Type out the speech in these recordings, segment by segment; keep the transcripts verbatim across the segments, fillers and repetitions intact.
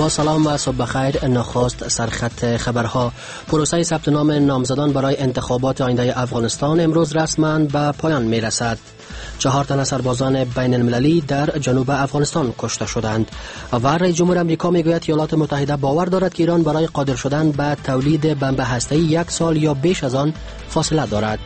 با سلام و صبح بخیر. نخست سرخط خبرها. پروسه ثبت نام نامزدان برای انتخابات آینده افغانستان امروز رسما به پایان می رسد. چهار تن از سربازان بین المللی در جنوب افغانستان کشته شدند و رئیس جمهور امریکا می گوید ایالات متحده باور دارد که ایران برای قادر شدن به تولید بمب هسته‌ای یک سال یا بیش از آن فاصله دارد.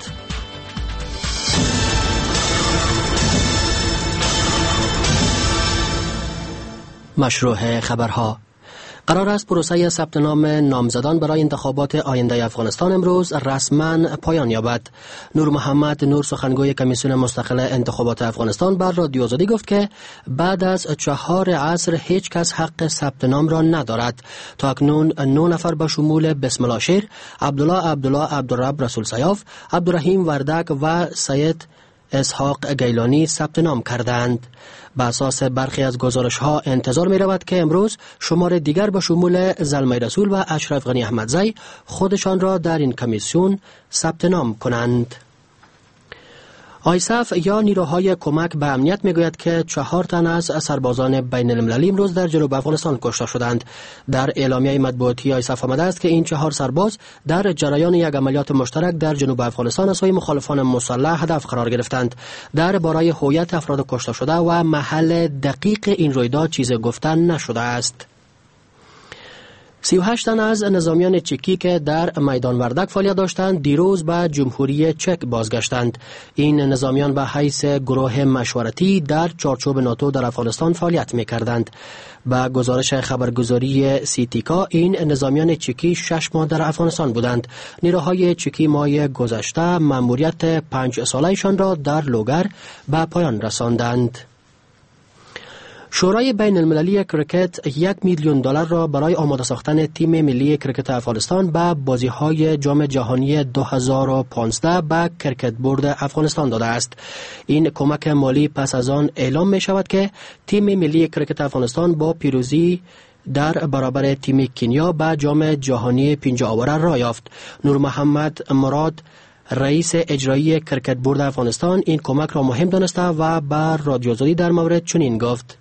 مشروع خبرها. قرار است پروسه ثبت نام نامزدان برای انتخابات آینده افغانستان امروز رسما پایان یابد. نور محمد نور سخنگوی کمیسیون مستقل انتخابات افغانستان بر رادیو آزادی گفت که بعد از چهار عصر هیچ کس حق ثبت نام را ندارد. تا اکنون نه نفر به شمول بسم الله شیر، عبدالله عبدالله عبدالرب رسول سیاف، عبدالرحیم وردک و سید اسحاق گیلانی ثبت نام کردند. به اساس برخی از گزارش ها انتظار می رود که امروز شمار دیگر به شمول زلمه رسول و اشرف غنی احمدزی خودشان را در این کمیسیون ثبت نام کنند. آیسف یا نیروهای کمک به امنیت میگوید که چهار تن از سربازان بین المللی امروز در جنوب افغانستان کشته شدند. در اعلامیه مطبوعاتی آیسف آمده است که این چهار سرباز در جریان یک عملیات مشترک در جنوب افغانستان از سوی مخالفان مسلح هدف قرار گرفتند. در باره هویت افراد کشته شده و محل دقیق این رویداد چیز گفتن نشده است. سی و هشت تن از نظامیان چکی که در میدان وردک فعالیت داشتند دیروز به جمهوری چک بازگشتند. این نظامیان به حیث گروه مشورتی در چارچوب ناتو در افغانستان فعالیت می‌کردند. با گزارش خبرگزاری سیتیکا این نظامیان چکی شش ماه در افغانستان بودند. نیروهای چکی ماه گذشته مأموریت پنج ساله‌شان را در لوگر به پایان رساندند. شورای بین المللی کرکت یک میلیون دلار را برای آماده ساختن تیم ملی کرکت افغانستان به بازی‌های جام جهانی دو هزار و پانزده به کرکت بورد افغانستان داده است. این کمک مالی پس از آن اعلام می شود که تیم ملی کرکت افغانستان با پیروزی در برابر تیم کنیا به جام جهانی پنج آوره راه یافت. نور محمد مراد رئیس اجرایی کرکت بورد افغانستان این کمک را مهم دانسته و بر رادیو آزادی در مورد چنین گفت: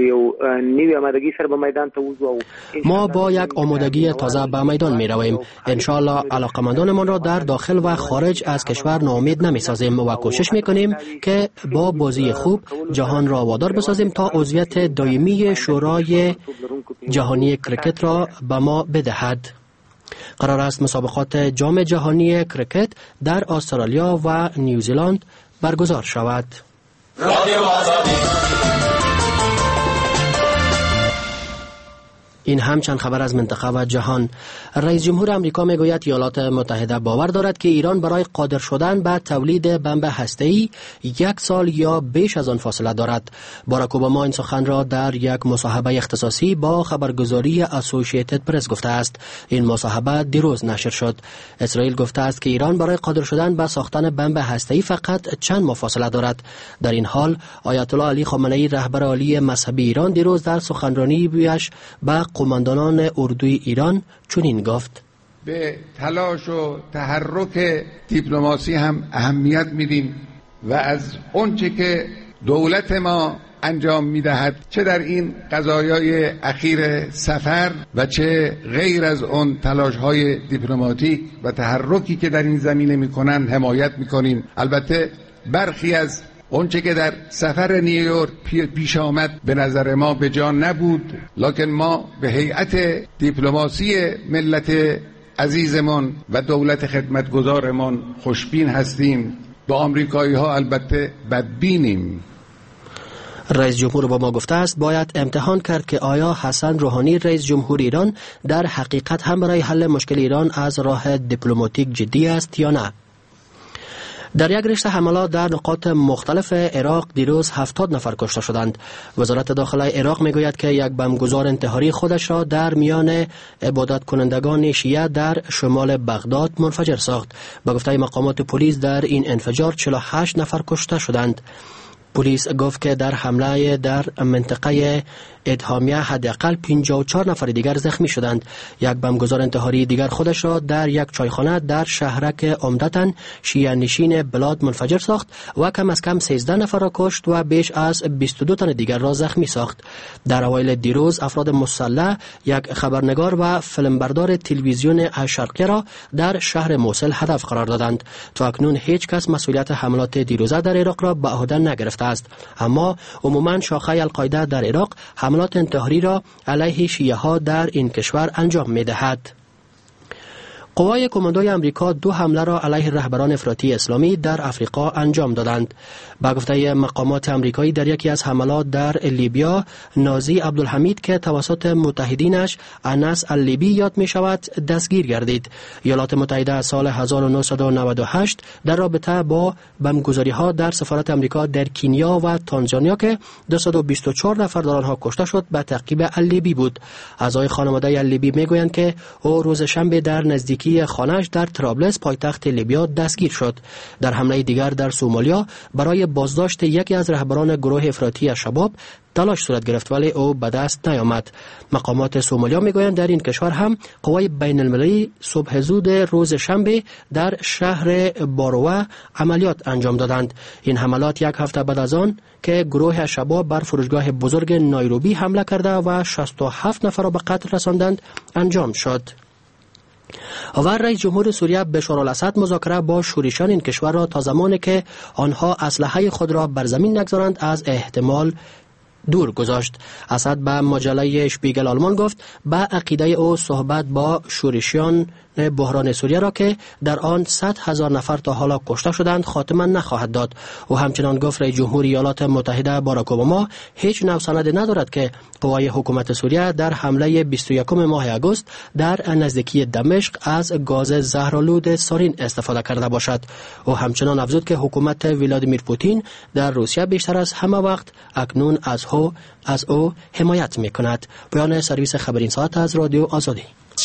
ما با یک آمادگی تازه به میدان می رویم. انشاءالله علاقمندانمان را در داخل و خارج از کشور ناامید نمی سازیم و کوشش می کنیم که با بازی خوب جهان را وادار بسازیم تا عضویت دائمی شورای جهانی کرکت را به ما بدهد. قرار است مسابقات جام جهانی کرکت در استرالیا و نیوزیلند برگزار شود. رادیو آزادی. این هم چند خبر از منطقه و جهان. رئیس جمهور امریکا میگوید ایالات متحده باور دارد که ایران برای قادر شدن به تولید بمب هسته‌ای یک سال یا بیش از آن فاصله دارد. باراک اوباما این سخن را در یک مصاحبه اختصاصی با خبرگزاری اسوسییتد پرس گفته است. این مصاحبه دیروز نشر شد. اسرائیل گفته است که ایران برای قادر شدن به ساختن بمب هسته‌ای فقط چند ماه فاصله دارد. در این حال آیت الله علی خامنه‌ای رهبر عالی مذهبی ایران دیروز در سخنرانی بیش به قماندانان اردوی ایران چنین گفت: به تلاش و تحرک دیپلماسی هم اهمیت میدیم و از اونچه که دولت ما انجام میدهد چه در این قضایای اخیر سفر و چه غیر از اون تلاش‌های دیپلماتیک و تحرکی که در این زمینه میکنن حمایت میکنیم. البته برخی از اونچه که در سفر نیویورک پیش آمد به نظر ما به جا نبود، لکن ما به هیئت دیپلماسی ملت عزیزمان و دولت خدمتگزارمان خوشبین هستیم. با آمریکایی ها البته بدبینیم. رئیس جمهور اوباما گفته است باید امتحان کرد که آیا حسن روحانی رئیس جمهور ایران در حقیقت هم برای حل مشکل ایران از راه دیپلماتیک جدی است یا نه. در یک رشته حملات در نقاط مختلف عراق دیروز هفتاد نفر کشته شدند. وزارت داخله عراق میگوید که یک بمبگذار انتحاری خودش را در میان عبادت کنندگان شیعه در شمال بغداد منفجر ساخت. با گفته مقامات پلیس در این انفجار چهل و هشت نفر کشته شدند. پلیس گفت که در حمله در منطقه اتهامیه حداقل پنجاه و چهار نفر دیگر زخمی شدند. یک بمبگذار انتحاری دیگر خودش را در یک چایخانه در شهرک عمدتاً شیعه نشین بلاد منفجر ساخت و کم از کم سیزده نفر را کشت و بیش از بیست و دو تن دیگر را زخمی ساخت. در اوایل دیروز افراد مسلح یک خبرنگار و فیلمبردار تلویزیون الشرقیه را در شهر موصل هدف قرار دادند. تا اکنون هیچ کس مسئولیت حملات دیروزه در عراق را به عهده نگرفته است، اما عموما شاخه القاعده در عراق حملات انتحاری را علیه شیعه ها در این کشور انجام می دهد. قوای کماندوی امریکا دو حمله را علیه رهبران افراطی اسلامی در افریقا انجام دادند. با گفته مقامات امریکایی در یکی از حملات در لیبیا، نازی عبدالحمید که توسط متحدینش انس اللیبی یاد می شود دستگیر گردید. ایالات متحده از سال هزار و نهصد و نود و هشت در رابطه با بمبگذاری ها در سفارت امریکا در کنیا و تانزانیا که دویست و بیست و چهار نفر در آنها کشته شد به تعقیب اللیبی بود. اعضای خانواده اللیبی می گویند که او روز شنبه در نزدیکی خانه‌اش در ترابلس پایتخت لیبیا دستگیر شد. در حمله دیگر در سومالیا برای بازداشت یکی از رهبران گروه افراطی الشباب تلاش صورت گرفت ولی او به دست نیامد. مقامات سومالیا میگویند در این کشور هم قوای بین المللی صبح زود روز شنبه در شهر باروه عملیات انجام دادند. این حملات یک هفته بعد از آن که گروه الشباب بر فرودگاه بزرگ نایروبی حمله کرده و شصت و هفت نفر را به قتل رساندند انجام شد. و رئیس جمهور سوریه بشار الاسد مذاکره با شورشیان این کشور را تا زمانی که آنها اسلحه خود را بر زمین نگذارند از احتمال دور گذاشت. اسد به مجله اشپیگل آلمان گفت به عقیده او صحبت با شورشیان بحران سوریه را که در آن صد هزار نفر تا حالا کشته شدند خاتمه نخواهد داد. او همچنان گفت رئیس جمهور ایالات متحده باراک اوباما هیچ نوسند ندارد که قوای حکومت سوریه در حمله بیست و یکم ماه آگوست در نزدیکی دمشق از گاز زهرآلود سارین استفاده کرده باشد. او همچنان افزود که حکومت ولادیمیر پوتین در روسیه بیشتر از همه وقت اکنون از او از او حمایت می‌کند. بیان سرویس خبر این ساعت از رادیو آزادی.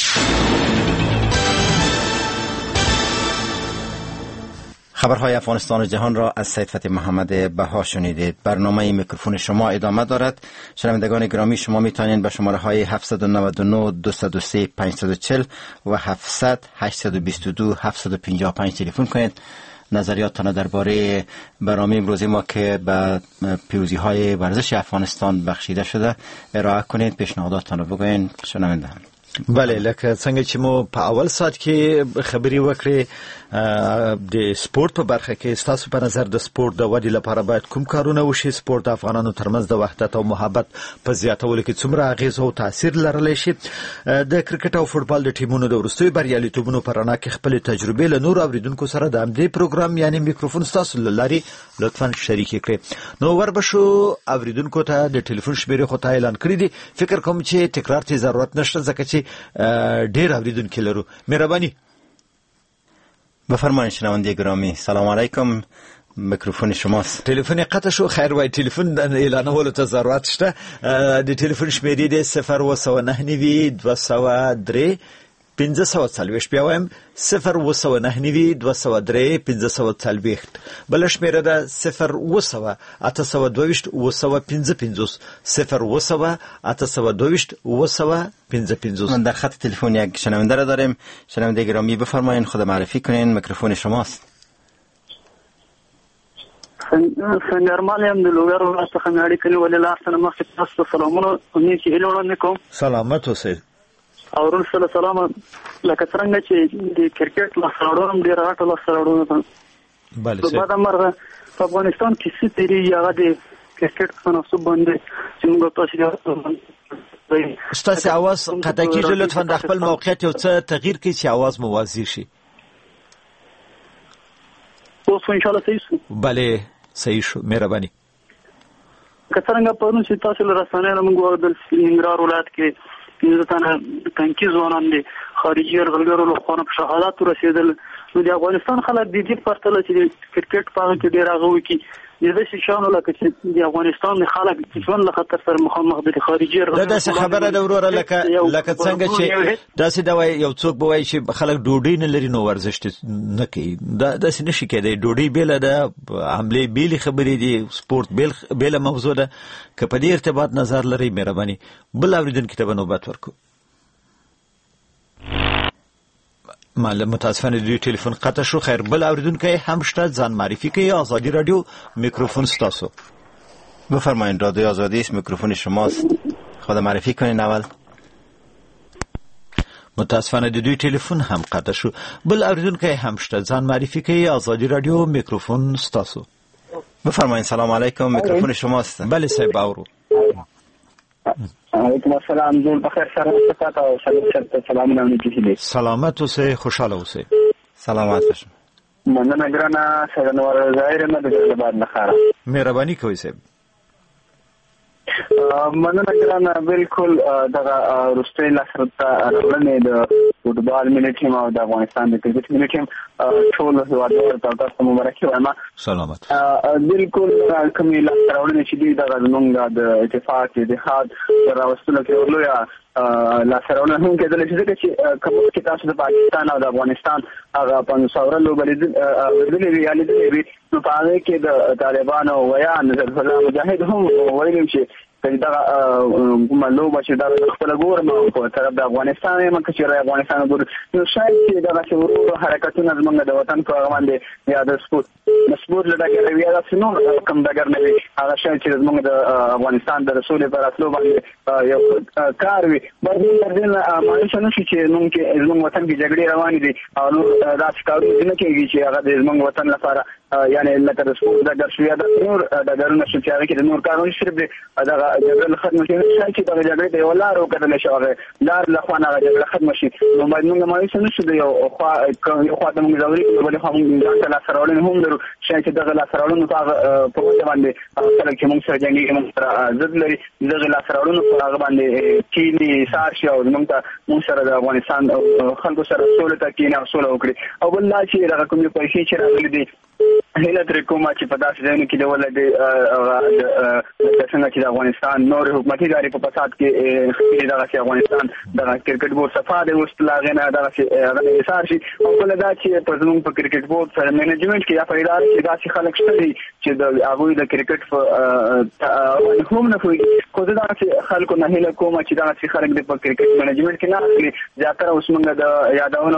خبرهای افغانستان و جهان را از سید فتح محمد بها شنیدید. برنامه میکروفون شما ادامه دارد. شنوندگان گرامی، شما میتونید به شماره های هفت نه نه دو صفر سه پنج چهار صفر و هفت هشت دو دو هفت پنج پنج تلفن کنید. نظریاتتان درباره برنامه امروزی ما که به پیروزی های ورزش افغانستان بخشیده شده ارائه کنید. پیشنهاداتتان رو بگوین. شنونده هم بله، لکه څنګه چې مو په اول ساعت کې خبري وکړې د سپورت په برخه کې ستاسو په نظر د سپورت د ودې لپاره باید کوم کارونه وشي؟ سپورت د افغانانو ترمنځ د وحدت او محبت په زیاتولو کې څومره اغیز او تاثیر لرلی شي؟ د کرکټ او فوتبال د ټیمونو د وروستیو بریالیتوبونو په رڼا کې خپل تجربې له نور اوریدونکو سره د همدې پروګرام یعنی میکروفون ستاسو له لارې لطفا شریک کړئ. نو وربشو اوریدونکو ته د ټلیفون شمیرې خو ته اعلان کړی دي. فکر کوم چې تکرار ته ضرورت نشته ځکه چې ډیر اوریدونکو لرو. مهرباني بفرمایید. شنونده گرامی سلام علیکم، میکروفون شماست. تلفن قطع شو. خیر وای تلفن اعلانولو ته ضرورت شته. د تلفن شمیرې د صفر و سو نه نوي دوه سوه درې پنځه سوه څلوېښت. بیا وایم صفر و سو نه نوي دوه سوه درې پنځه سوه څلوېښت. بله شمیره ده صفر و سوه اته سوه دوهویشت اوه سوه پنځه پنځوس. صفر و سوه اته سوه دوهویشت اوه سوه پنځه پنځوس. در خط تلفن یک شنونده را داریم. شنونده گرامی بفرمایید، خود معرفی کنین، میکروفون شماست. سنگرمال هم د لوګر ولایت څخه مې اړیکې نیولې. له هر څه نه مخکې تاسو ته سلامونه نیک هیلې وړاندې کوم. سلامت اوسئ. او ورور سره سلام. لکه څنګه چې د کرکټ لاسته راوړنه هم ډېره غټه لاسته راوړنه ده. بله صاحب. بعد مرغه په افغانستان کې څه تیریږي هغه د کرکټ په تناسب باندې چې موږ تاسو ته ستاسو اواز قطع کیږي. لطفا د خپل موقعیت یو څه تغییر کړئ چې اواز مو واضح شي. اوس ان شاء الله صحیح شو. بله صحیح شو. مهرباني. که څنګه پرون چې تاسو له رسنیو موږ د ننګرهار ولایت کې پنځه تنه تنکي ځوانان دي خارجي یرغلګرو له خوا په شهادت ورسېدل. نو د افغانستان خلک د دې پرتله چې د کرکټ په هغه کې ډېر هغه وکړي د داسې شیانو لکه چې د افغانستان د خلک ژوند له خطر سره مخامخ دي. خارجي یرغلګرو دا داسې خبره ده وروره لکه لکه څنګه چې داسې دا وایي یو څوک به وایي چې خلک ډوډۍ نه لري نو ورزش نه کوي. دا داسې نشي کېدی. ډوډۍ بېله ده، حملې بېلې خبرې دي، سپورت بېله موضوع ده. که په دې ارتباط نظر لرئ مهرباني بل اورېدونکي ته به نوبت ورکړو. مال متاسفانه دوی ټلیفون قطع شو. خیر بل اوریدونکي هم شته، ځان معرفي کوي. آزادی رادیو میکروفون ستاسو. بفرمایید. رادیو آزادی است، میکروفون شماست. خود معرفی کنین اول. متاسفانه دوی ټلیفون هم قطع شو. بل اوریدونکي هم شته، ځان معرفی کوي. آزادی رادیو میکروفون ستاسو. بفرمایید. سلام علیکم، میکروفون شماست. بله صاحب اورو. علیکم السلام. جوړ بخیر سره تاسو او سلام سلامونه مې. سلامت اوسئ، خوشاله اوسئ. سلامت باشم. مننه ګرانه. سرنوار ظاهر نه د جلباد نه خاره. مهرباني کوئ صاحب. مننه ګرانه. بالکل دغه روستۍ لاسرته راغلنې د فوټبال ملي ټیم او د افغانستان د کرکټ ملي ټیم ټول هیوادوالو ته تاسو مبارکي وایم. سلامت. بالکل کومې لاسته راوړنې چې دي دغه زموږ د اتفاق اتحاد تر راوستلو کې لویه لاسته راوړنه هم کېدلی چې ځکه چې کوم کې تاسو د پاکستان او د افغانستان هغه پنځوس اوره لوبې لیدلې وي یا لیدلې وي، نو په هغې کې د طالبانو ویان ظفرالله مجاهد هم ویلي چې دا کومه لوبه چې دا خپله ګورم په طرف د افغانستان یم که چېرې افغانستان ګورم، نو شاید چې دغسې ورو ورو حرکتونه زموږ د وطن په هغه باندې یا د سپورت د سپورت له ډګره وي یا داسې نور کوم ډګر نه وي، هغه شاید چې زموږ د افغانستان د سولې په راتلو باندې یو کار وي. بدین تر دې نه مایوسه نه شي چې زموږ کې زموږ وطن کې جګړې روانې دي او نور داسې کارونه نه کېږي چې هغه د زموږ وطن لپاره یعنې لکه د سپورت ډګر شو یا د نور ډګرونه شو چې هغې کې د نور کارونه صرف د دغه جګړه ختمه شي. شاید چې دغه جګړې ته یوه لار وکتلی شي، هغه لار له خوا نه هغه جګړه ختمه شي. نو باید موږ مایوسه نه شو. د یو خوا یو خوا ته موږ ځوري کړو، بلې خوا موږ ځان ته لاسته راوړنې هم لرو. شاید چې دغه لاسته راوړنو په هغه په وجه باندې هغه خلک چې موږ سره جنګېږي موږ سره ضد لري، دغه لاسته راوړنو په هغه باندې کینې ایثار شي او موږ ته موږ سره د افغانستان خلکو سره سوله ته کینې او سوله وکړي. او بل دا چې دغه کومې پیسې چې راغلي دي هیله ترې کومه چې په داسې ځایونو کې د ولګي څنګه چې د افغانستان نور حکومتي ادارې په فساد کې دغسې افغانستان دغه کرکټ بورډ صفا دی اوس له هغې نه دغسې هغه ایثار شي. او بله دا چې په زموږ په کرکټ بورډ سره مینجمنټ کې یا په اداره کې داسې خلک شته دي چې د هغوی د کرکټ په هم نه پوهېږي. خو زه دغسې خلکو نه هیله کوم چې دغسې خلک د په کرکټ مینجمنټ کې نه اخلي. زیاتره اوس موږ د یادونو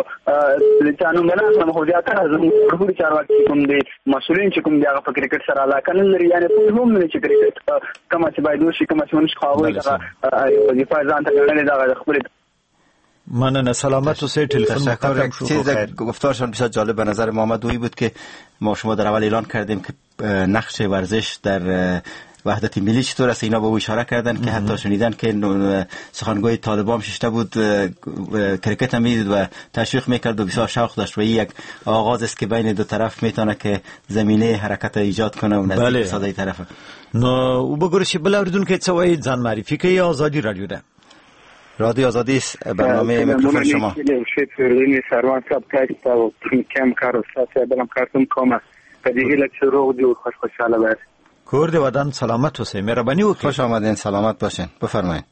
د چا نوم نه اخلم، خو زیاتره زموږ ټولو چارواکي کوم دي مسؤلین چې کوم دي هغه په کرکټ سره علاقه نه لري، یعنې پوه هم نه چې کرکټ کومه چې باید وشي کومه چې ونشي، خو هغوی دغه وظیفه ځان ته ګڼلې دغه خپلې. مننه. سلامت اوسئ. تلفن مقرر شو. چیز گفتارشان بسیار جالب به نظر ما آمد بود که ما شما در اول اعلان کردیم که نقش ورزش در وحدت ملی چطور است. اینا به او اشاره کردن که حتی شنیدن که سخنگوی طالبان ششته بود کرکت هم میدید و تشویق میکرد و بسیار شوق داشت و این یک آغاز است که بین دو طرف میتونه که زمینه حرکت ایجاد کنه و نزدیک ساده طرف. نو او بگوش بل اوریدون که څه وایي ځان معرفي کوي. آزادی رادیو ده. رادیو آزادی است. برنامه میکروفون شما. شکر سروان صاحب تاسو او کم کار استاد بلم کارتون کومه کدی هله چې روغ دی او خوش خوشاله باشه. کور د ودان سلامت اوسئ. مهرباني وکړئ. خوش آمدین. سلامت باشین. بفرمایید.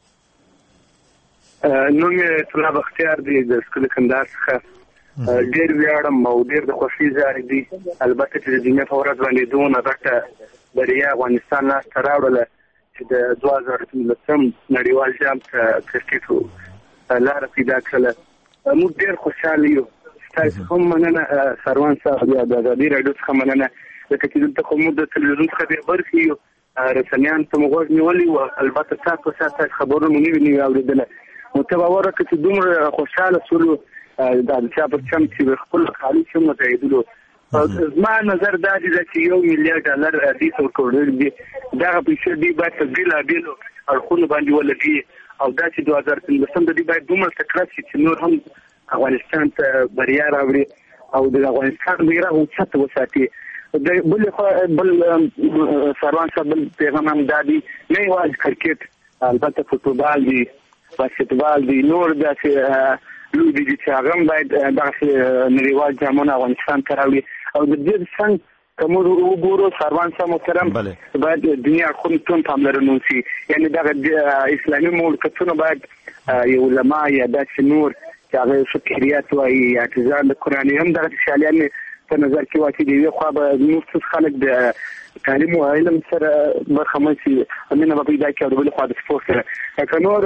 نوم یې طلاب اختیار دی د سکول کندهار څخه. ډېر ویاړم او ډېر د خوښۍ ځای دی. البته چې د جمعې په ورځ باندې دونه غټه بریا افغانستان لاسته راوړله چې د دوه زره پنځلسم نړیوال جام ته کرکټ لاره پیدا کړله. موږ ډېر خوشحاله یو. ستاسو هم مننه سروان صاحب یا د ازادي راډیو څخه مننه، ځکه چې دلته خو موږ د تلویزیون څخه ډېر برخې یو، رسنیان ته مو غوږ نیولی و، البته تاسو سره خبرونه مو نه وي نوي اورېدلی. نو ته باور وکړه چې دومره خوشحاله شولو دا د چا پر چم چې خپل کالي چې مو ځایېدلو. زما نظر دا دی چې یو میلیارډ ډالر دې ته ورکړل دي، دغه پیسې دې باید په بېلابېلو اړخونو باندې ولګي او دا چې دوه زره پنځلسم د دې باید دومره تکړه شي چې نور هم افغانستان ته بریا راوړي او د افغانستان بیرغ اوچت وساتي. بل بل سروان صاحب بل پیغام هم دا دی، نه یوازې کرکټ، البته فوټبال دی، باسکټبال دی، نور داسې لوی دي چې هغه باید دغه نړیوال جامونه افغانستان ته راوړي او د دې څنګه کوم وګورو سروان سم محترم باید دنیا خو ټول پاملرنه وشي یعنی دغه اسلامي مملکتونه باید یو علما یا داسې نور چې هغه فکریات وایي اعتزال د قرآن هم دغه شالیان په نظر کې واچي دی خو به نور څه خلک د تعلیم او علم سره برخمن شي امینه په پیدا کې او بل خو د سپورت سره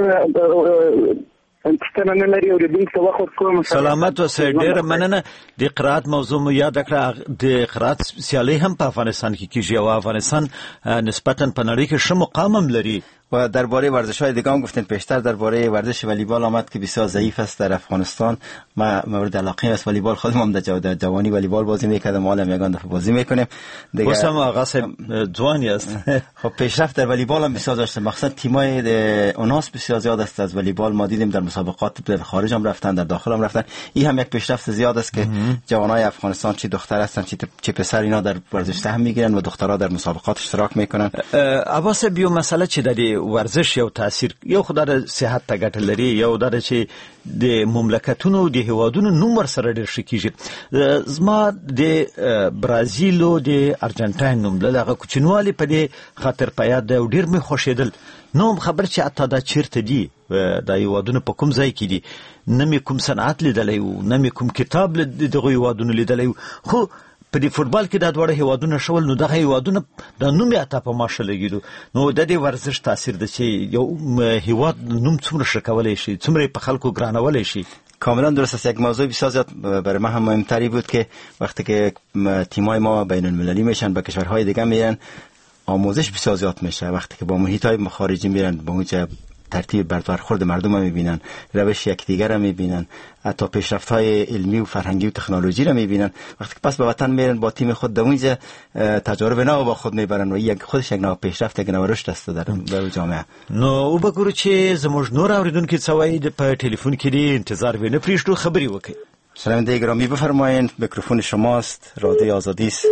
کنور انتستانه لري او د دې څه وخت کوم سلامت اوسه ډېر مننه د قرات موضوع مو یاد کړه د قرات سیالي هم په افغانستان کې کیږي او افغانستان نسبتا په نړۍ کې ښه مقام هم لري و درباره ورزش‌های دیگه هم گفتین پیشتر درباره ورزش والیبال آمد که بسیار ضعیف است در افغانستان. ما مورد علاقه است والیبال، خودم هم در جوانی والیبال بازی می‌کردم، حالا یگان دفعه بازی می‌کنیم دیگه. واسم آقا جوانی است. خب پیشرفت در والیبال هم بسیار داشته، مقصد تیمای اوناس بسیار زیاد است از والیبال. ما دیدیم در مسابقات در خارج هم رفتن، در داخل هم رفتن. این هم یک پیشرفت زیاد است که جوانای افغانستان چه دختر هستن چه پسر اینا در ورزش سهم می‌گیرن و دخترها در مسابقات اشتراک می‌کنن. عباس بیو مسئله چه در ورزش یو تاثیر یو خدای صحت ته ګټه لري، یو در چې د مملکتونو د هوادونو نوم ور سره ډېر شکیږي. زما د برازیل او د ارجنټاین نوم لږه کوچنوالي په دې خاطر پیاد دی، ډېر مې خوشیدل. نو خبر چې اته دا چیرته دي، د هوادونو په کوم ځای کې دي، نه مې کوم صنعت لیدلی و، نه مې کوم کتاب دغه هوادونو لیدلی و. خو په دې فوتبال کې د دوړه هوادونو شول، نو دغه هوادونو د نوم یې اته په ماشه لګیدو. نو د دې ورزش تاثیر د چې یو هواد نوم څومره شکولای شي، څومره په خلکو ګرانولای شي. کاملا درست است. یک موضوع بسیار زیاد برای من هم مهمتری بود که وقتی که تیمای ما بین المللی میشن به کشورهای دیگه میرن، آموزش بسیار زیاد میشه. وقتی که با محیطای خارجی میرن، با اونجا ترتیب برخورد مردم رو میبینن، روش یکدیگر رو میبینن، حتی پیشرفت‌های علمی و فرهنگی و تکنولوژی رو میبینن. وقتی که پس به وطن میرن با تیم خود دوینجا تجارب نو با خود میبرن و یک خودش یک نوع پیشرفت، یک نوع رشد است در در جامعه. نو او بګورو چې زموږ نور اوریدونکو څه وایي په ټلیفون کې دی، انتظار ونه پریږدو، خبري وکړي. شنونده گرامی بفرمایید، میکروفون شماست، رادیو آزادی است.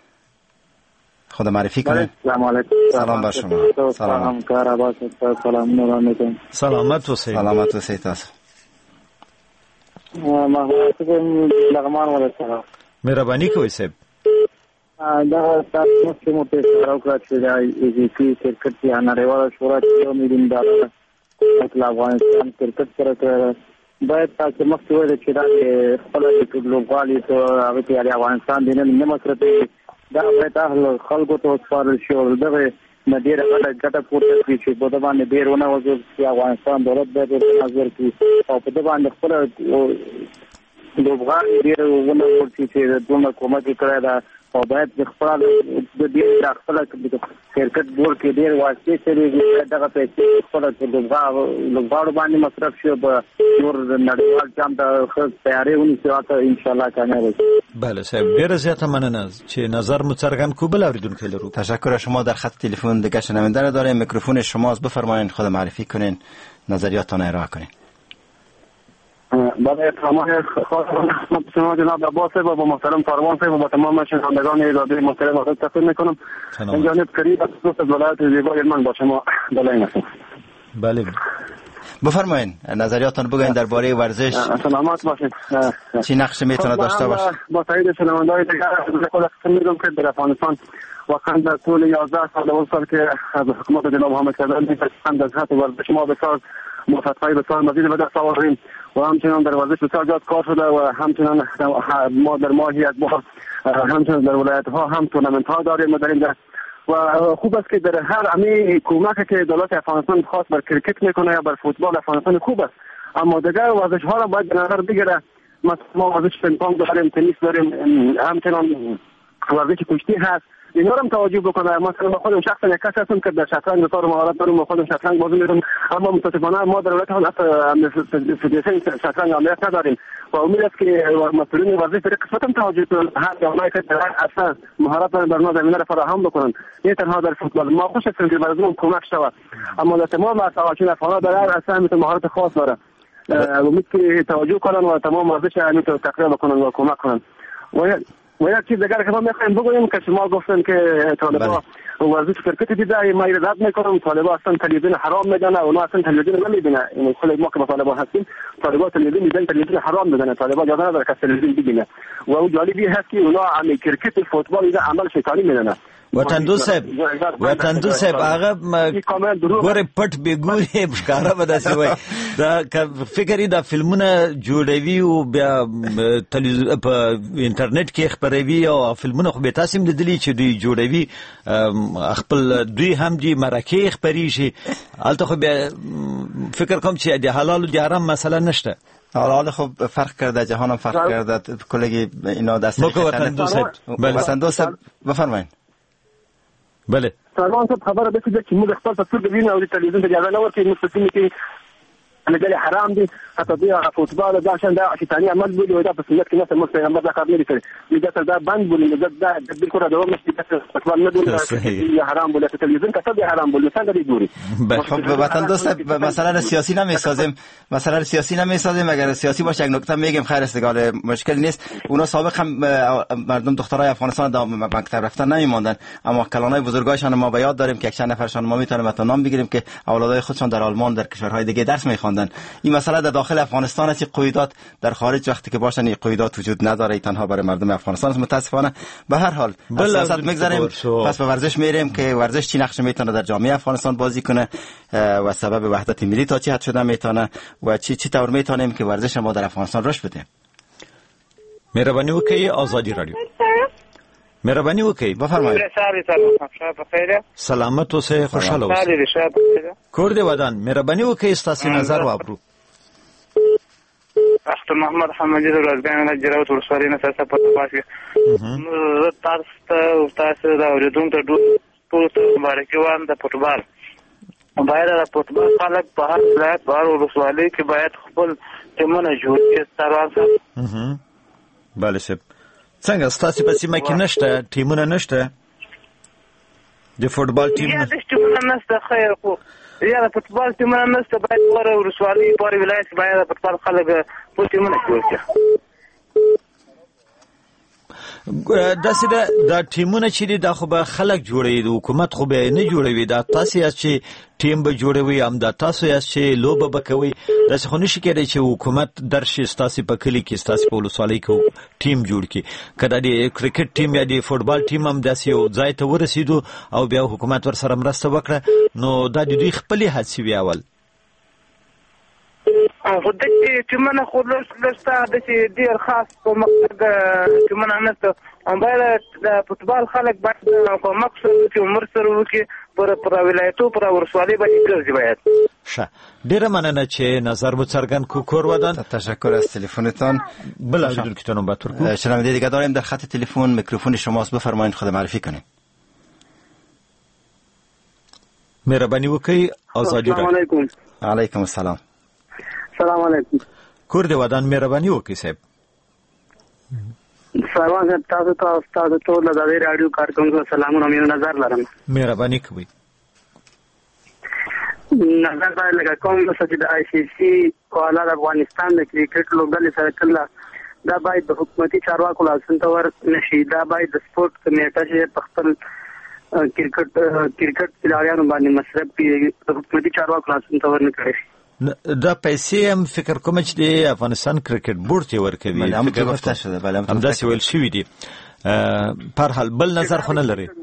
خود معرفی کنید. سلام علیکم. سلام بر شما. سلام کار عباس سلام نورانیتون. سلامت اوسئ. سلامت اوسئ تاسو. ما هڅه لغمان ولسره. مهرباني کوئ صاحب. دا تاسو چې مو په سره وکړه چې دا ایزي کرکټ یا نړیواله شورا چې یو میډیم دا د افغانستان کرکټ سره کړه، باید تاسو مخکې وایي چې دا خپل د لوبغالي ته هغه کې افغانستان دینه نه مصرفي دا باید اهل خلکو ته سپارل شي او دغه مدیره غټه ګټه پورته کړي چې په دې باندې ډیر ونه وځي چې افغانستان دولت باید نظر کوي او په دې باندې خپل لوبغالي ډیر ونه ورته چې دغه کومه کړه دا او باید خپل د دې خپل کرکټ بورډ کې ډیر واسطه چې دغه پیسې خپل لوبغاړو باندې مصرف شي په نور نړیوال جام ته تیاری ونیسي او ان شاء الله کامیاب شي. بله صاحب، ډیره زیاته مننه چې نظر مو څرګند کو. بل اوریدونکو لرو. تشکر از شما. در خط تلفن دیگه شنونده را داریم، میکروفون شماست، بفرمایید، خود معرفی کنین، نظریاتتان ارائه کنین. برای تمام خدمت شما جناب عباس و با محترم سروان صاحب و با تمام شنوندگان رادیو محترم خدمت تقدیم میکنم. این جانب کریم از دوست ولایت زیبای من با شما دلائم هستم. بله بفرمایید، نظریاتتان بگوین درباره ورزش. سلامت باشید. چی نقش میتونه داشته باشه؟ با تایید شنوندگان دیگر خود میگم که در افغانستان واقعا در طول یازده سال و سال که از حکومت جناب محمد کردن می‌فهمند از حد ورزش ما بسیار موفقیت بسیار مزید به دست آوردیم و همچنان در ورزش بسیار زیاد کار شده و همچنان ما در ماهی از بار همچنان در ولایت ها هم تورنمنت ها داریم و در این و خوب است که در هر امی کمک که دولت افغانستان خاص بر کرکت میکنه یا بر فوتبال افغانستان خوب است، اما دیگر ورزش ها را باید به نظر بگیره. مثلا ما ورزش پینگ پونگ داریم، تنیس داریم، همچنان ورزش کشتی هست، اینا هم توجه بکنه. مثلا ما خودم شخصا یک کس هستم که در شطرنج بسیار مهارت دارم و خودم شطرنج بازی می‌کنم، اما متاسفانه ما در ولایت حتی فدراسیون شطرنج عملیات نداریم و امید است که مسئولین ورزش در قسمت هم توجه کنند، هر جامعه که در اصلا مهارت دارن در ما زمینه را فراهم بکنند، نه تنها در فوتبال. ما خوش هستیم که مردم کمک شود، اما در تمام مسائل افغان در هر اصلا مهارت خاص داره. امید که توجه کنند و تمام ورزش همین تقریبا بکنند و کمک کنند. و و یک چیز دیگر که من میخوایم بگویم که شما گفتن که طالبان ورزش کرکت دیده ما ایراد میکنم، طالبان اصلا تلویزیون حرام میدونه، اونا اصلا تلویزیون نمیبینه. این خود ما که با طالبان هستیم، طالبان تلویزیون میدن، تلویزیون حرام میدونه، طالبان اجازه نداره که تلویزیون ببینه. و اون جالبی هست که اونا هم کرکت فوتبال ایده عمل شیطانی میدونن. وطن دو صاحب وطن دو صاحب هغه ګوره پټ به ګوري ښکارا به داسې وای دا فکرې دا فلمونه جوړوي او بیا په انټرنیټ کې خپروي او فلمونه خو به تاسو هم لیدلي چې دوی جوړوي خپل دوی هم دي مرکه خپريږي البته خو بیا فکر کوم چې د حلال او د حرام مسله نشته. حالا خب فرق کرده، جهان هم فرق کرده، کلگی اینا دست وطن دو صاحب وطن دو صاحب بفرمایید. بله سلام صاحب، خبره ده چې موږ خپل تصویر ببینو او د تلویزیون اجازه نه ورکړي مستقیم کې لګل حرام دي، حتی د فوتبال دا شان دا شیطانی عمل بولی او دا په سنت کې نه سم پیغمبر دا کار نه کوي، دا دا بند بولی دا دا بالکل دا مشي فوتبال نه بولی حرام بولی، تلویزیون کته دی حرام بولی څنګه دی ګوري. خب وطن دوست مثلا سیاسی نمیسازیم، مثلا سیاسی نمیسازیم، اگر سیاسی باشه یک نکته میگیم خیر استقال مشکل نیست. اونا سابق هم مردم دخترای افغانستان دا مکتب رفتن نمیموندن، اما کلانای بزرگایشان ما به یاد داریم که یک چند نفرشان ما میتونیم تا نام بگیریم که اولادای خودشان در آلمان در کشورهای دیگه درس میخوان. این مسئله در داخل افغانستان است، قیودات در خارج وقتی که باشن این قیودات وجود نداره، تنها برای مردم افغانستان است. متاسفانه به هر حال از سیاست میگذاریم، پس به ورزش میریم که ورزش چی نقش میتونه در جامعه افغانستان بازی کنه و سبب وحدت ملی تا چی حد شده میتونه و چی چی طور میتونیم که ورزش ما در افغانستان رشد بده. مهربانی وکړئ آزادی رادیو. مهربانی وکړئ بفرمایئ. سلامت اوسئ، خوشاله اوسئ. کور دې ودان. مهربانی وکړئ ستاسو نظر واورو. اختر محمد حمدی د ورځګان نه جراوت ورسوري نه تاسو په تاسو نو تاسو ته تاسو دا ورېدون ته ټول ته مبارکي وایم د فوتبال. باید د فوتبال خلک په هر ځای په هر ورسوالۍ کې باید خپل ټیمونه جوړ کړي ترانه. بله سب څنګه ستاسو په سیمه کې نشته ټیمونه نشته د فوتبال ټیم؟ یا د ټیمونه نشته خیر خو یا د فوتبال ټیمونه نشته، باید پر ورسوالۍ پر ولایت باید د فوتبال خلک په ټیمونه جوړ کړي. داسې دا د ټیمونه چې دي دا خو به خلک جوړوي، د حکومت خو به نه جوړوي. دا تاسو یاست چې ټیم به جوړوي، هم دا تاسو یاست چې لوبه به کوي. داسې خو نشي کېدای چې حکومت درشي ستاسو په کلي کې ستاسو په ولسوالۍ کې ټیم جوړ کړي. که دا د کرکټ ټیم یا د فوتبال ټیم هم داسې یو ځای ته ورسېدو او بیا حکومت ورسره مرسته وکړه، نو دا د دوی خپلې هڅې وي اول. خو دغه ټیمونه خو لسته د چې ډیر خاص په مقصد ټیمونه نشته. باید د فوتبال خلک باید په مقصد کې عمر سره وکړي پر پر ولایتو پر ورسوالۍ باندې ګرځي. باید ښه ډیره مننه چې نظر مو څرګند کو. کور ودان تشکر از تلفنتان. بله اوریدونکو نمبر کو شنونده دیگه داریم در خط تلفن. میکروفون شماست، بفرمایید خود معرفی کنید. مهربانی وکړئ آزادی را. السلام علیکم. علیکم السلام. السلام علیکم. کور دی ودان. مهربانی وکړئ صاحب. سلام صاحب، تاسو ته تاسو ټول د رادیو کارکونکو سلامونه. مې نظر لرم. مهربانی کوئ. نظر باید لکه کوم چې د آی سی سی کواله د افغانستان د کرکټ لوبډلې سره کله دا باید د حکومتي چارواکو لاسونو ته ورنشي. دا باید د سپورت کمیټه چې په خپل کرکټ کرکټ پلیرانو باندې مصرف کړي، د حکومتي چارواکو لاسونو ته ورنکړي. دا پیسې هم فکر کوم چې د افغانستان کرکټ بورډ یې ورکوي. هم گفته شده. بله هم داسې ویل شوي دي. پر حال بل نظر خو نه لري.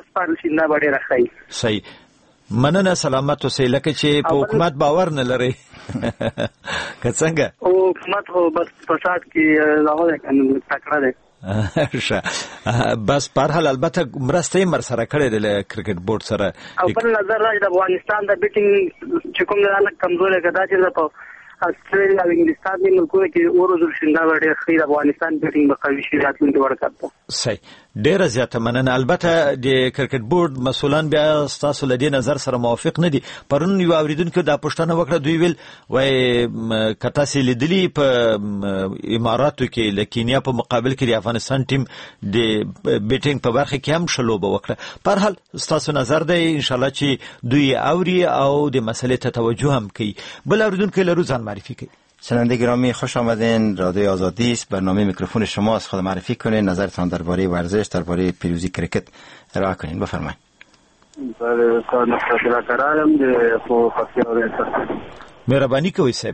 صحیح. مننه، سلامت اوسئ. لکه چې په حکومت باور نه لري که څنګه؟ حکومت خو بس فساد کې هغه کنه تکړه دی. ښه بس په هر حال البته مرسته یې ورسره کړې ده له کرکټ بورډ سره. او بل نظر راځي د افغانستان د بیټینګ چې کوم نه کمزوري کدا چې په استرالیا او انګلستان د ملکونو کې اورزول شنده وړي خیر افغانستان بیټینګ به قوي شي راتلونکي ورکړه. صحیح. ډیره زیاته مننه. البته د کرکټ بورډ مسولان بیا ستاسو له دې نظر سره موافق نه دي. پرون یو اوریدونکو دا پوښتنه وکړه، دوی ویل وای که تاسو لیدلی په اماراتو کې له کینیا په مقابل کې د افغانستان ټیم د بیټینګ په برخه کې هم ښه لوبه وکړه. په هر حال ستاسو نظر دی، ان شاء الله چې دوی اوري او د مسلې ته توجه هم کوي. بل اوریدونکو لرو ځان معرفي کوي. شنونده گرامی خوش آمدین. رادیو آزادی است، برنامه میکروفون شماست. خود معرفی کنین، نظرتان درباره ورزش، درباره پیروزی کرکت ارائه کنین. بفرمایید. بله استاد نصرت کرارم د خو پکیاوي. مهرباني کوئ صاحب.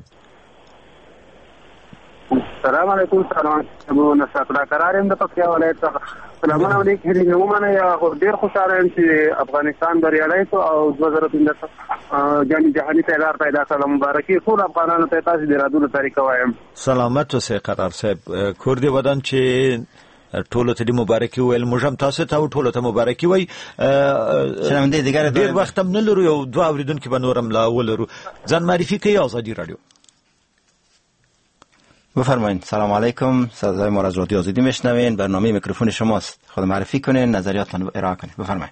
السلام علیکم. سلام ابو نصرت کرارم د پکیاوي. سلامونه علیکم. نو مانه یا ډیر خوشاله یم چې افغانستان بریالی شو او دوه زره پنځه جام جهاني پیدار پیدا کړل. مبارکي ټول افغانانو ته تاسو د رادونو طریقه وایم. سلامت اوسئ قرار صاحب. کور دی ودان چې ټولو ته د مبارکي ویل موږ هم تاسو ته ټولو ته مبارکي وای. شنونده دیگر ډیر وخت هم نه لرو، یو دوه اوریدونکو به نورم لا ولرو. ځان معرفي کوي آزادی رادیو. بفرمایید. سلام علیکم، صدای ما از رادیو آزادی میشنوین. برنامه میکروفون شماست. خود معرفی کنین، نظریاتتان ارائه کنین. بفرمایید.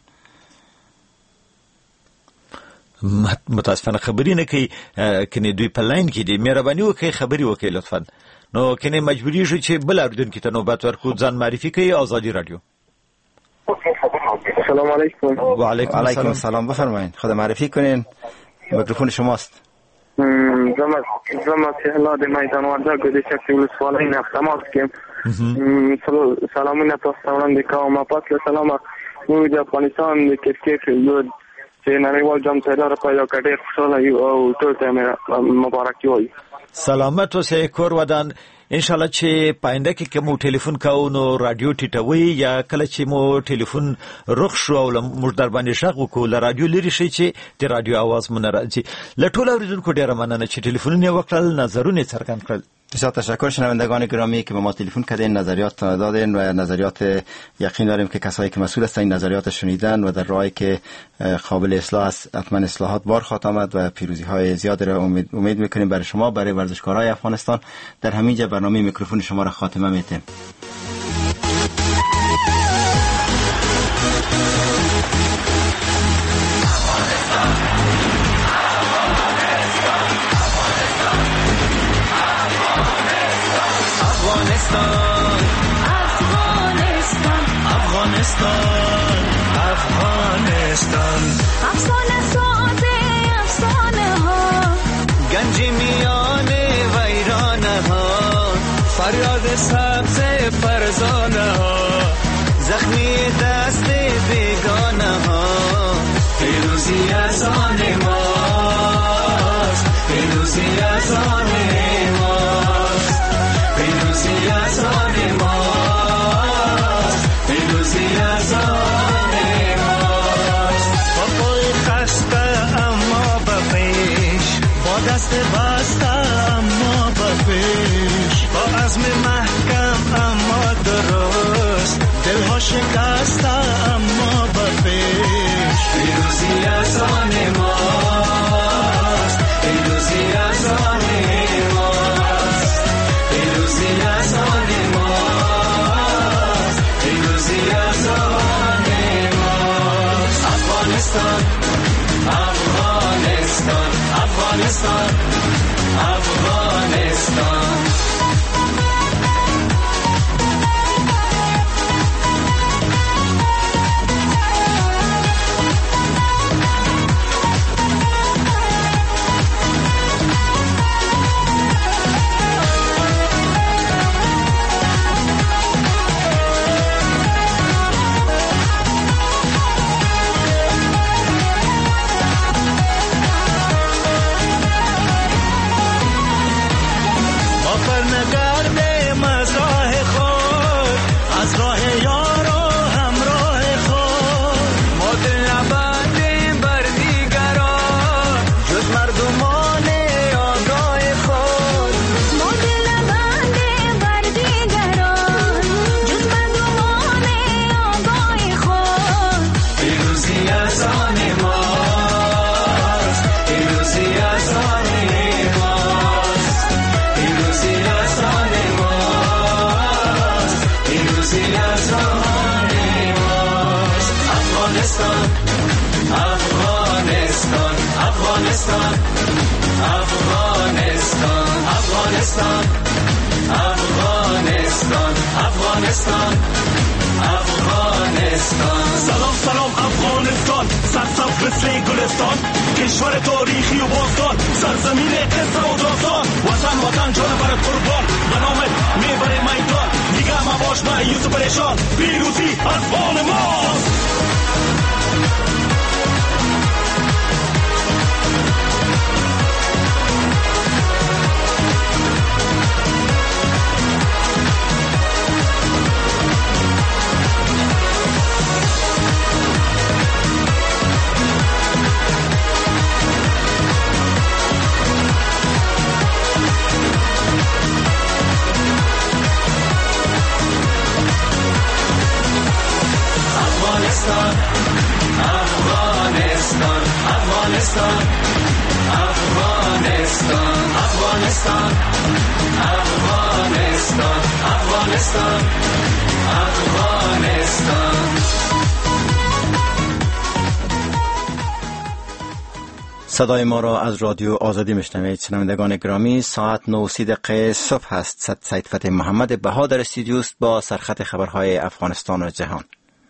متاسفانه خبرې نه کوي، کني دوی په لاین کې دي. مهرباني وکړئ خبرې وکړئ لطفا. نو کني مجبوری شو چې بل اوریدونکو ته نوبت ورکړو. ځان معرفي کوي آزادی رادیو. سلام علیکم. و علیکم السلام. السلام. بفرمایید. خود معرفی کنین، میکروفون شماست. زما زما سهلا د میدان وردګو د شکل ولسوالۍ نه تماس کوم. سلامونه تاسو ته وړاندې کوم. پاتله سلام موږ د افغانستان د کرکټ یو چې نړیوال جام پیدار پیدا کړی خوشاله یو او ټول ته مبارکي وایي. سلامت اوسئ کور ودان. ان شاء الله چې پاینده کې کوم ټلیفون کاو نو رادیو ټیټوي یا کله چې مو ټلیفون رخ شو او موږ در باندې شغ وکړو ل رادیو لري شي چې د رادیو आवाज مونږ راځي. ل ټول اوریدونکو ډیره مننه چې ټلیفونونه وکړل، نظرونه څرګند کړل. بسیار تشکر شنوندگان گرامی که به ما تلفن کردین، نظریات دادین و نظریات یقین داریم که کسایی که مسئول هستند این نظریات شنیدن و در راهی که قابل اصلاح است حتما اصلاحات بار خواهد آمد و پیروزی های زیاد را امید, امید میکنیم برای شما، برای ورزشکارای افغانستان. در همین جا برنامه میکروفون شما را خاتمه میتیم. افغانستان افغانستان افسانه ساز افسانه ها، گنج میان ویرانه ها، فریاد سبز فرزانه ها، زخمی دست بیگانه ها. پیروزی از آن ماست، پیروزی از آن ماست، پیروزی از آن ماست، پیروزی از آن ماست. با پای خسته اما به پیش، با دست بسته اما به پیش، با عزم محکم اما درست، دلها شکسته اما به پیش. پیروزی از آن ماست، پیروزی از آن ماست، پیروزی از آن ماست، پیروزی از آن ماست. افغانستان افغانستان افغانستان افغانستان. Afghanistan, Afghanistan, Afghanistan, Afghanistan, Afghanistan. Salam salam Afghanistan, sar sar fil Gulistan. کشور تاریخی و باستان، سرزمین قصه و داستان. وطن وطن جان برات قربان، به نامت میبره میدان. دیگه مباش مایوس و پریشان، پیروزی از آن ماست. Afghanistan, Afghanistan, Afghanistan, Afghanistan, Afghanistan, Afghanistan, Afghanistan. صدای ما را از رادیو آزادی میشنوید. شنوندگان گرامی، ساعت نه و سی دقیقه صبح است. سید فتح محمد بها در استودیو است با سرخط خبرهای افغانستان و جهان.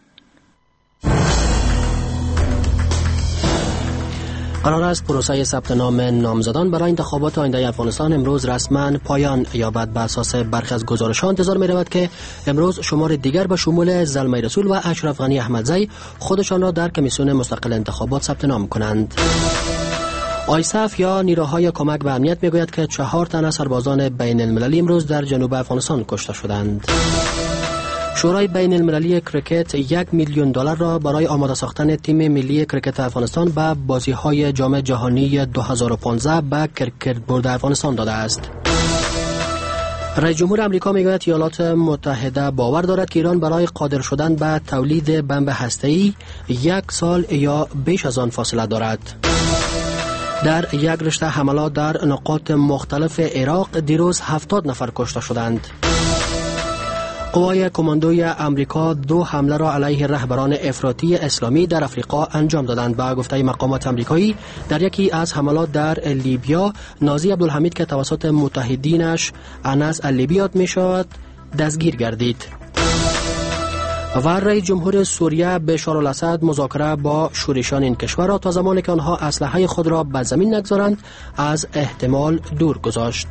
قرار است پروسه ثبت نام نامزدان برای انتخابات آینده افغانستان امروز رسما پایان یابد. بر اساس برخی از گزارش‌ها انتظار می‌رود که امروز شمار دیگر به شمول زلمه رسول و اشرف غنی احمدزی خودشان را در کمیسیون مستقل انتخابات ثبت نام کنند. آیسف یا نیروهای کمک به امنیت میگوید که چهار تن از سربازان بین المللی امروز در جنوب افغانستان کشته شدند. شورای بین المللی کرکت یک میلیون دلار را برای آماده ساختن تیم ملی کرکت افغانستان به بازی‌های جام جهانی دو هزار و پانزده به کرکت بورد افغانستان داده است. رئیس جمهور آمریکا میگوید ایالات متحده باور دارد که ایران برای قادر شدن به تولید بمب هسته‌ای یک سال یا بیش از آن فاصله دارد. در یک رشته حملات در نقاط مختلف عراق دیروز هفتاد نفر کشته شدند. قوای کماندوی آمریکا دو حمله را علیه رهبران افراطی اسلامی در افریقا انجام دادند. با گفته مقامات آمریکایی در یکی از حملات در لیبیا، نازی عبدالحمید که توسط متحدینش انس اللیبی یاد می‌شود دستگیر گردید. و رئیس جمهور سوریه بشار الاسد مذاکره با شورشیان این کشور را تا زمانی که آنها اسلحه خود را به زمین نگذارند از احتمال دور گذاشت.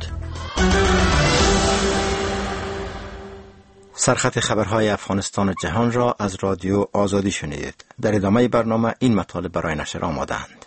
سرخط خبرهای افغانستان و جهان را از رادیو آزادی شنیدید. در ادامه برنامه این مطالب برای نشر آماده‌اند.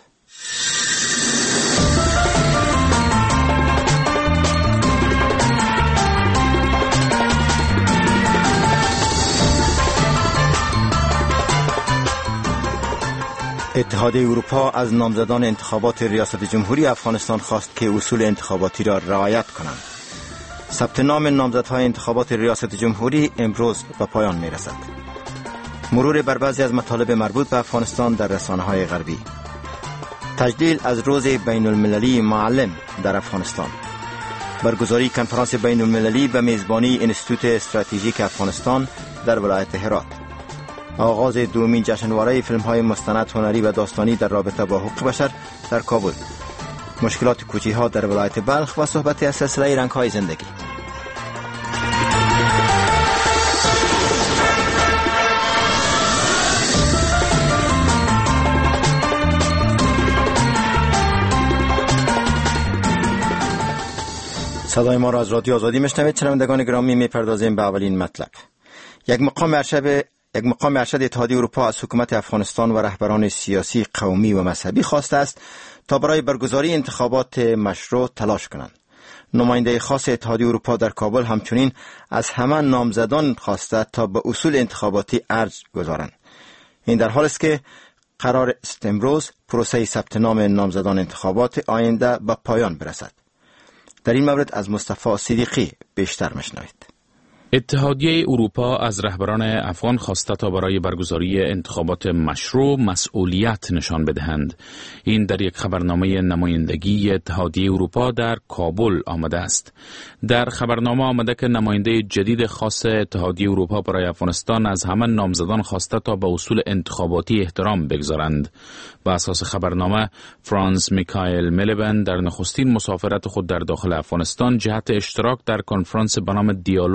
اتحادیه اروپا از نامزدان انتخابات ریاست جمهوری افغانستان خواست که اصول انتخاباتی را رعایت کنند. ثبت نام نامزدهای انتخابات ریاست جمهوری امروز به پایان می رسد. مرور بر بعضی از مطالب مربوط به افغانستان در رسانه‌های غربی. تجلیل از روز بین المللی معلم در افغانستان. برگزاری کنفرانس بین المللی به میزبانی انستیتوت استراتژیک افغانستان در ولایت هرات. آغاز دومین جشنواره فیلم‌های مستند هنری و داستانی در رابطه با حقوق بشر در کابل. مشکلات کوچی‌ها در ولایت بلخ و صحبت از سلسله رنگ‌های زندگی. صدای ما را از رادیو آزادی میشنوید. شنوندگان گرامی، میپردازیم به اولین مطلب. یک مقام ارشد یک مقام ارشد اتحادیه اروپا از حکومت افغانستان و رهبران سیاسی، قومی و مذهبی خواسته است تا برای برگزاری انتخابات مشروع تلاش کنند. نماینده خاص اتحادیه اروپا در کابل همچنین از همه نامزدان خواسته تا به اصول انتخاباتی ارج گذارند. این در حال است که قرار است امروز پروسه ثبت نام نامزدان انتخابات آینده به پایان برسد. در این مورد از مصطفی صدیقی بیشتر میشنوید. اتحادیه اروپا از رهبران افغان خواسته تا برای برگزاری انتخابات مشروع مسئولیت نشان بدهند. این در یک خبرنامه نمایندگی اتحادیه اروپا در کابل آمده است. در خبرنامه آمده که نماینده جدید خاص اتحادیه اروپا برای افغانستان از همان نامزدان خواسته تا به اصول انتخاباتی احترام بگذارند. بر اساس خبرنامه، فرانس میکائیل میلیبن در نخستین مسافرت خود در داخل افغانستان جهت اشتراک در کنفرانس به نام دیالوگ امنیتی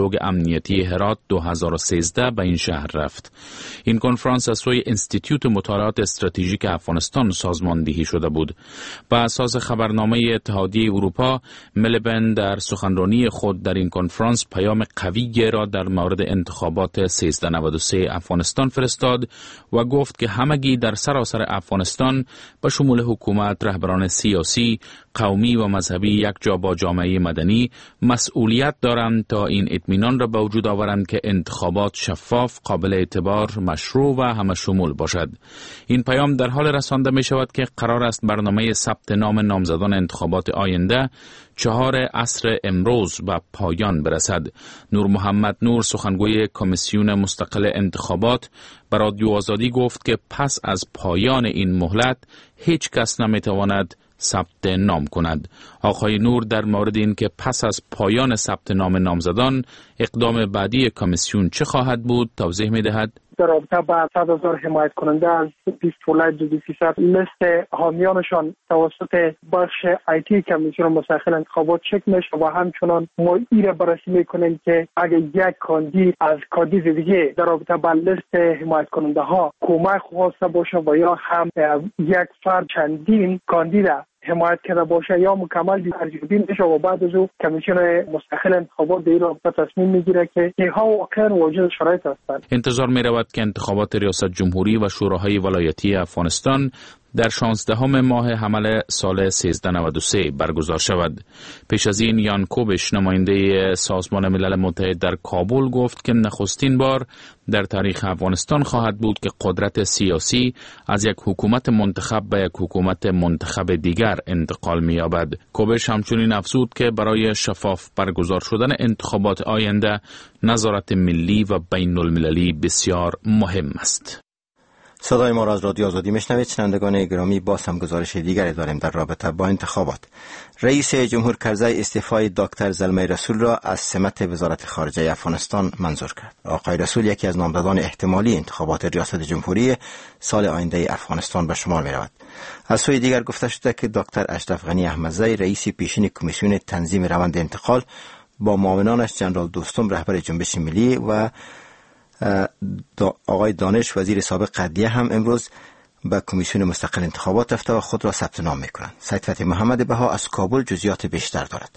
امنیتی هرات دو هزار و سیزده به این شهر رفت. این کنفرانس از سوی انستیتوت مطالعات استراتژیک افغانستان سازماندهی شده بود. با اساس خبرنامه اتحادیه اروپا، ملیبند در سخنرانی خود در این کنفرانس پیام قوی را در مورد انتخابات سیزده نود و سه افغانستان فرستاد و گفت که همگی در سراسر افغانستان به شمول حکومت، رهبران سیاسی، قومی و مذهبی یک جا با جامعه مدنی مسئولیت دارند تا این اطمینان را به وجود آورند که انتخابات شفاف، قابل اعتبار، مشروع و همه شمول باشد. این پیام در حال رسانده می شود که قرار است برنامه ثبت نام نامزدان انتخابات آینده چهار عصر امروز به پایان برسد. نور محمد نور، سخنگوی کمیسیون مستقل انتخابات، به رادیو آزادی گفت که پس از پایان این مهلت هیچ کس نمیتواند ثبت نام کند. آقای نور در مورد این که پس از پایان ثبت نام نامزدان اقدام بعدی کمیسیون چه خواهد بود توضیح می دهد. در رابطه با صد هزار حمایت کننده از بیست ولایت دو فیصد لیست حامیانشان توسط بخش آیتی کمیسیون مستقل انتخابات چک میشه و همچنان ما ایره بررسی میکنیم که اگر یک کاندید از کاندید دیگه در رابطه با لیست حمایت کننده ها کمک خواسته باشه و یا هم یک فرد چندین کاندید حمایت کرده باشه یا مکمل ارزیابی میشه و بعد از او کمیسیون مستقل انتخابات در رابطه تصمیم میگیره که اینها واقعا واجد شرایط هستند. انتظار می رود که انتخابات ریاست جمهوری و شوراهای ولایتی افغانستان در شانزدهم ماه حمل سال سیزده نود و سه برگزار شود. پیش از این یان کوبش، نماینده سازمان ملل متحد در کابل، گفت که نخستین بار در تاریخ افغانستان خواهد بود که قدرت سیاسی از یک حکومت منتخب به یک حکومت منتخب دیگر انتقال می‌یابد. کوبش همچنین افزود که برای شفاف برگزار شدن انتخابات آینده نظارت ملی و بین المللی بسیار مهم است. صدای ما را از رادیو آزادی میشنوید. شنوندگان گرامی، باز هم گزارش دیگری داریم در رابطه با انتخابات. رئیس جمهور کرزی استعفای دکتر زلمه رسول را از سمت وزارت خارجه افغانستان منظور کرد. آقای رسول یکی از نامزدان احتمالی انتخابات ریاست جمهوری سال آینده افغانستان به شمار می رود. از سوی دیگر گفته شده که دکتر اشرف غنی احمدزی، رئیس پیشین کمیسیون تنظیم روند انتقال، با معاونانش جنرال دوستم رهبر جنبش ملی و آقای دانش وزیر سابق عدلیه هم امروز به کمیسیون مستقل انتخابات رفته و خود را ثبت نام می‌کنند. سید فتحی محمد بها از کابل جزئیات بیشتر دارد.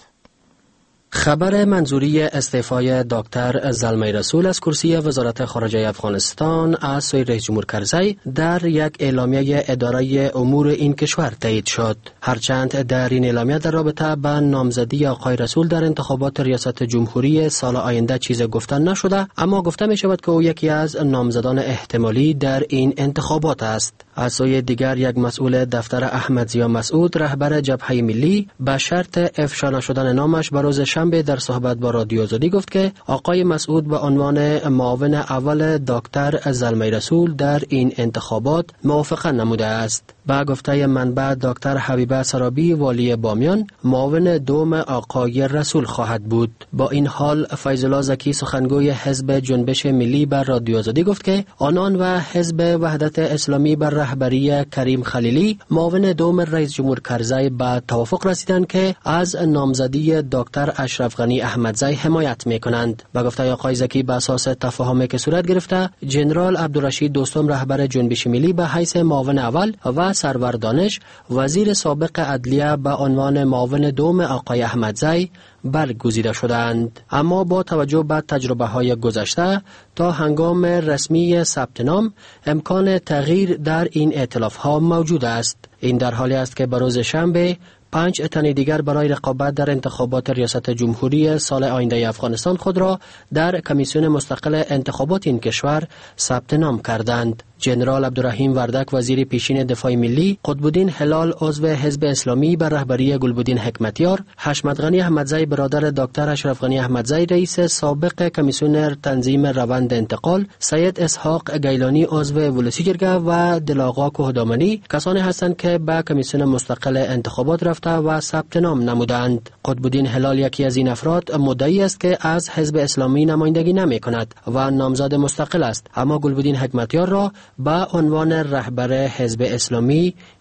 خبر منظوری استعفای دکتر زلمه رسول از کرسی وزارت خارجه افغانستان از سوی رئیس جمهور کرزی در یک اعلامیه اداره امور این کشور تایید شد. هرچند در این اعلامیه در رابطه با نامزدی آقای رسول در انتخابات ریاست جمهوری سال آینده چیز گفتن نشده، اما گفته می شود که او یکی از نامزدان احتمالی در این انتخابات است. از سوی دیگر یک مسئول دفتر احمد ضیا مسعود، رهبر جبهه ملی، به شرط افشا نشدن نامش به روز شنبه در صحبت با رادیو آزادی گفت که آقای مسعود به عنوان معاون اول دکتر زلمه رسول در این انتخابات موافقت نموده است. با گفته منبع دکتر حبیبه سرابی والی بامیان معاون دوم آقای رسول خواهد بود. با این حال فیض الله زکی سخنگوی حزب جنبش ملی بر رادیو آزادی گفت که آنان و حزب وحدت اسلامی بر رهبری کریم خلیلی معاون دوم رئیس جمهور کرزی به توافق رسیدند که از نامزدی دکتر اشرف غنی احمدزی حمایت میکنند. با گفته آقای زکی به اساس تفاهمی که صورت گرفته، جنرال عبدالرشید دوستم رهبر جنبش ملی به حیث معاون اول و سرور دانش وزیر سابق عدلیه به عنوان معاون دوم آقای احمدزی برگزیده شدند. اما با توجه به تجربه های گذشته تا هنگام رسمی ثبت نام امکان تغییر در این ائتلاف ها موجود است. این در حالی است که بروز شنبه پنج تن دیگر برای رقابت در انتخابات ریاست جمهوری سال آینده افغانستان خود را در کمیسیون مستقل انتخابات این کشور ثبت نام کردند. جنرال عبدالرحیم وردک وزیر پیشین دفاع ملی، قطبالدین هلال عضو حزب اسلامی بر رهبری گلبدین حکمتیار، حشمت غنی احمدزی برادر دکتر اشرف غنی احمدزی رئیس سابق کمیسیون تنظیم روند انتقال، سید اسحاق گیلانی عضو ولسی جرگه و دلاغا کوهدامنی کسانی هستند که به کمیسیون مستقل انتخابات رفته و ثبت نام نمودند. قطبالدین هلال یکی از این افراد مدعی است که از حزب اسلامی نمایندگی نمی کند و نامزد مستقل است، اما گلبدین حکمتیار را به عنوان رهبر حزب اسلامی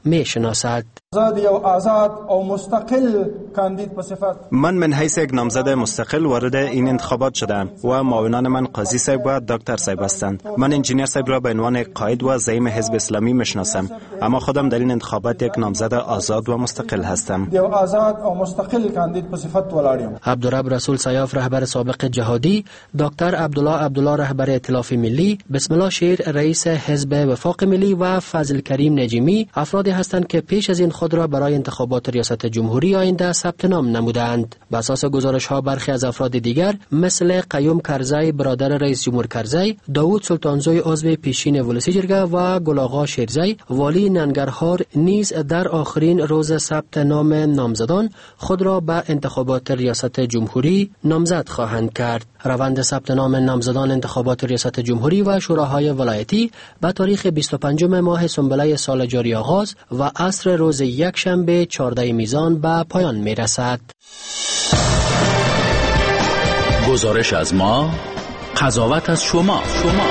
می شناسد. من من حیث یک نامزد مستقل وارد این انتخابات شدم و معاونان من قاضی صاحب و دکتر صاحب هستند. من انجینیر صاحب را به عنوان قائد و زعیم حزب اسلامی میشناسم، اما خودم در این انتخابات یک نامزد آزاد و مستقل هستم. عبدالرب رسول سیاف رهبر سابق جهادی، دکتر عبدالله عبدالله رهبر ائتلاف ملی، بسم الله شیر رئیس حزب وفاق ملی و فضل کریم نجیمی افرادی هستند که پیش از این خود را برای انتخابات ریاست جمهوری آینده ثبت نام نمودند. بر اساس گزارش ها برخی از افراد دیگر مثل قیوم کرزی برادر رئیس جمهور کرزی، داوود سلطانزوی عضو پیشین ولسی جرگه و گلاغا شیرزی والی ننگرهار نیز در آخرین روز ثبت نام نامزدان خود را به انتخابات ریاست جمهوری نامزد خواهند کرد. روند ثبت نام نامزدان انتخابات ریاست جمهوری و شوراهای ولایتی به تاریخ بیست و پنجم ماه سنبله سال جاری آغاز و عصر روز یک شنبه چهارده میزان به پایان می رسد. گزارش از ما، قضاوت از شما. شما.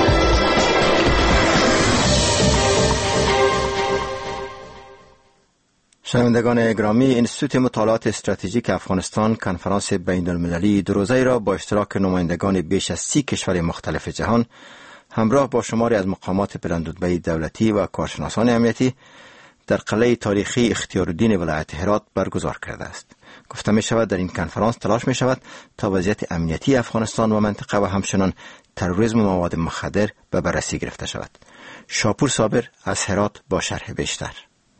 شنوندگان گرامی، انستیتوت مطالعات استراتژیک افغانستان کنفرانس بین المللی دو روزه را با اشتراک نمایندگان بیش از سی کشور مختلف جهان همراه با شماری از مقامات بلندرتبه دولتی و کارشناسان امنیتی در قلعه تاریخی اختیارالدین ولایت هرات برگزار کرده است. گفته می شود در این کنفرانس تلاش می شود تا وضعیت امنیتی افغانستان و منطقه و همچنان تروریسم و مواد مخدر به بررسی گرفته شود. شاپور صابر از هرات با شرح بیشتر.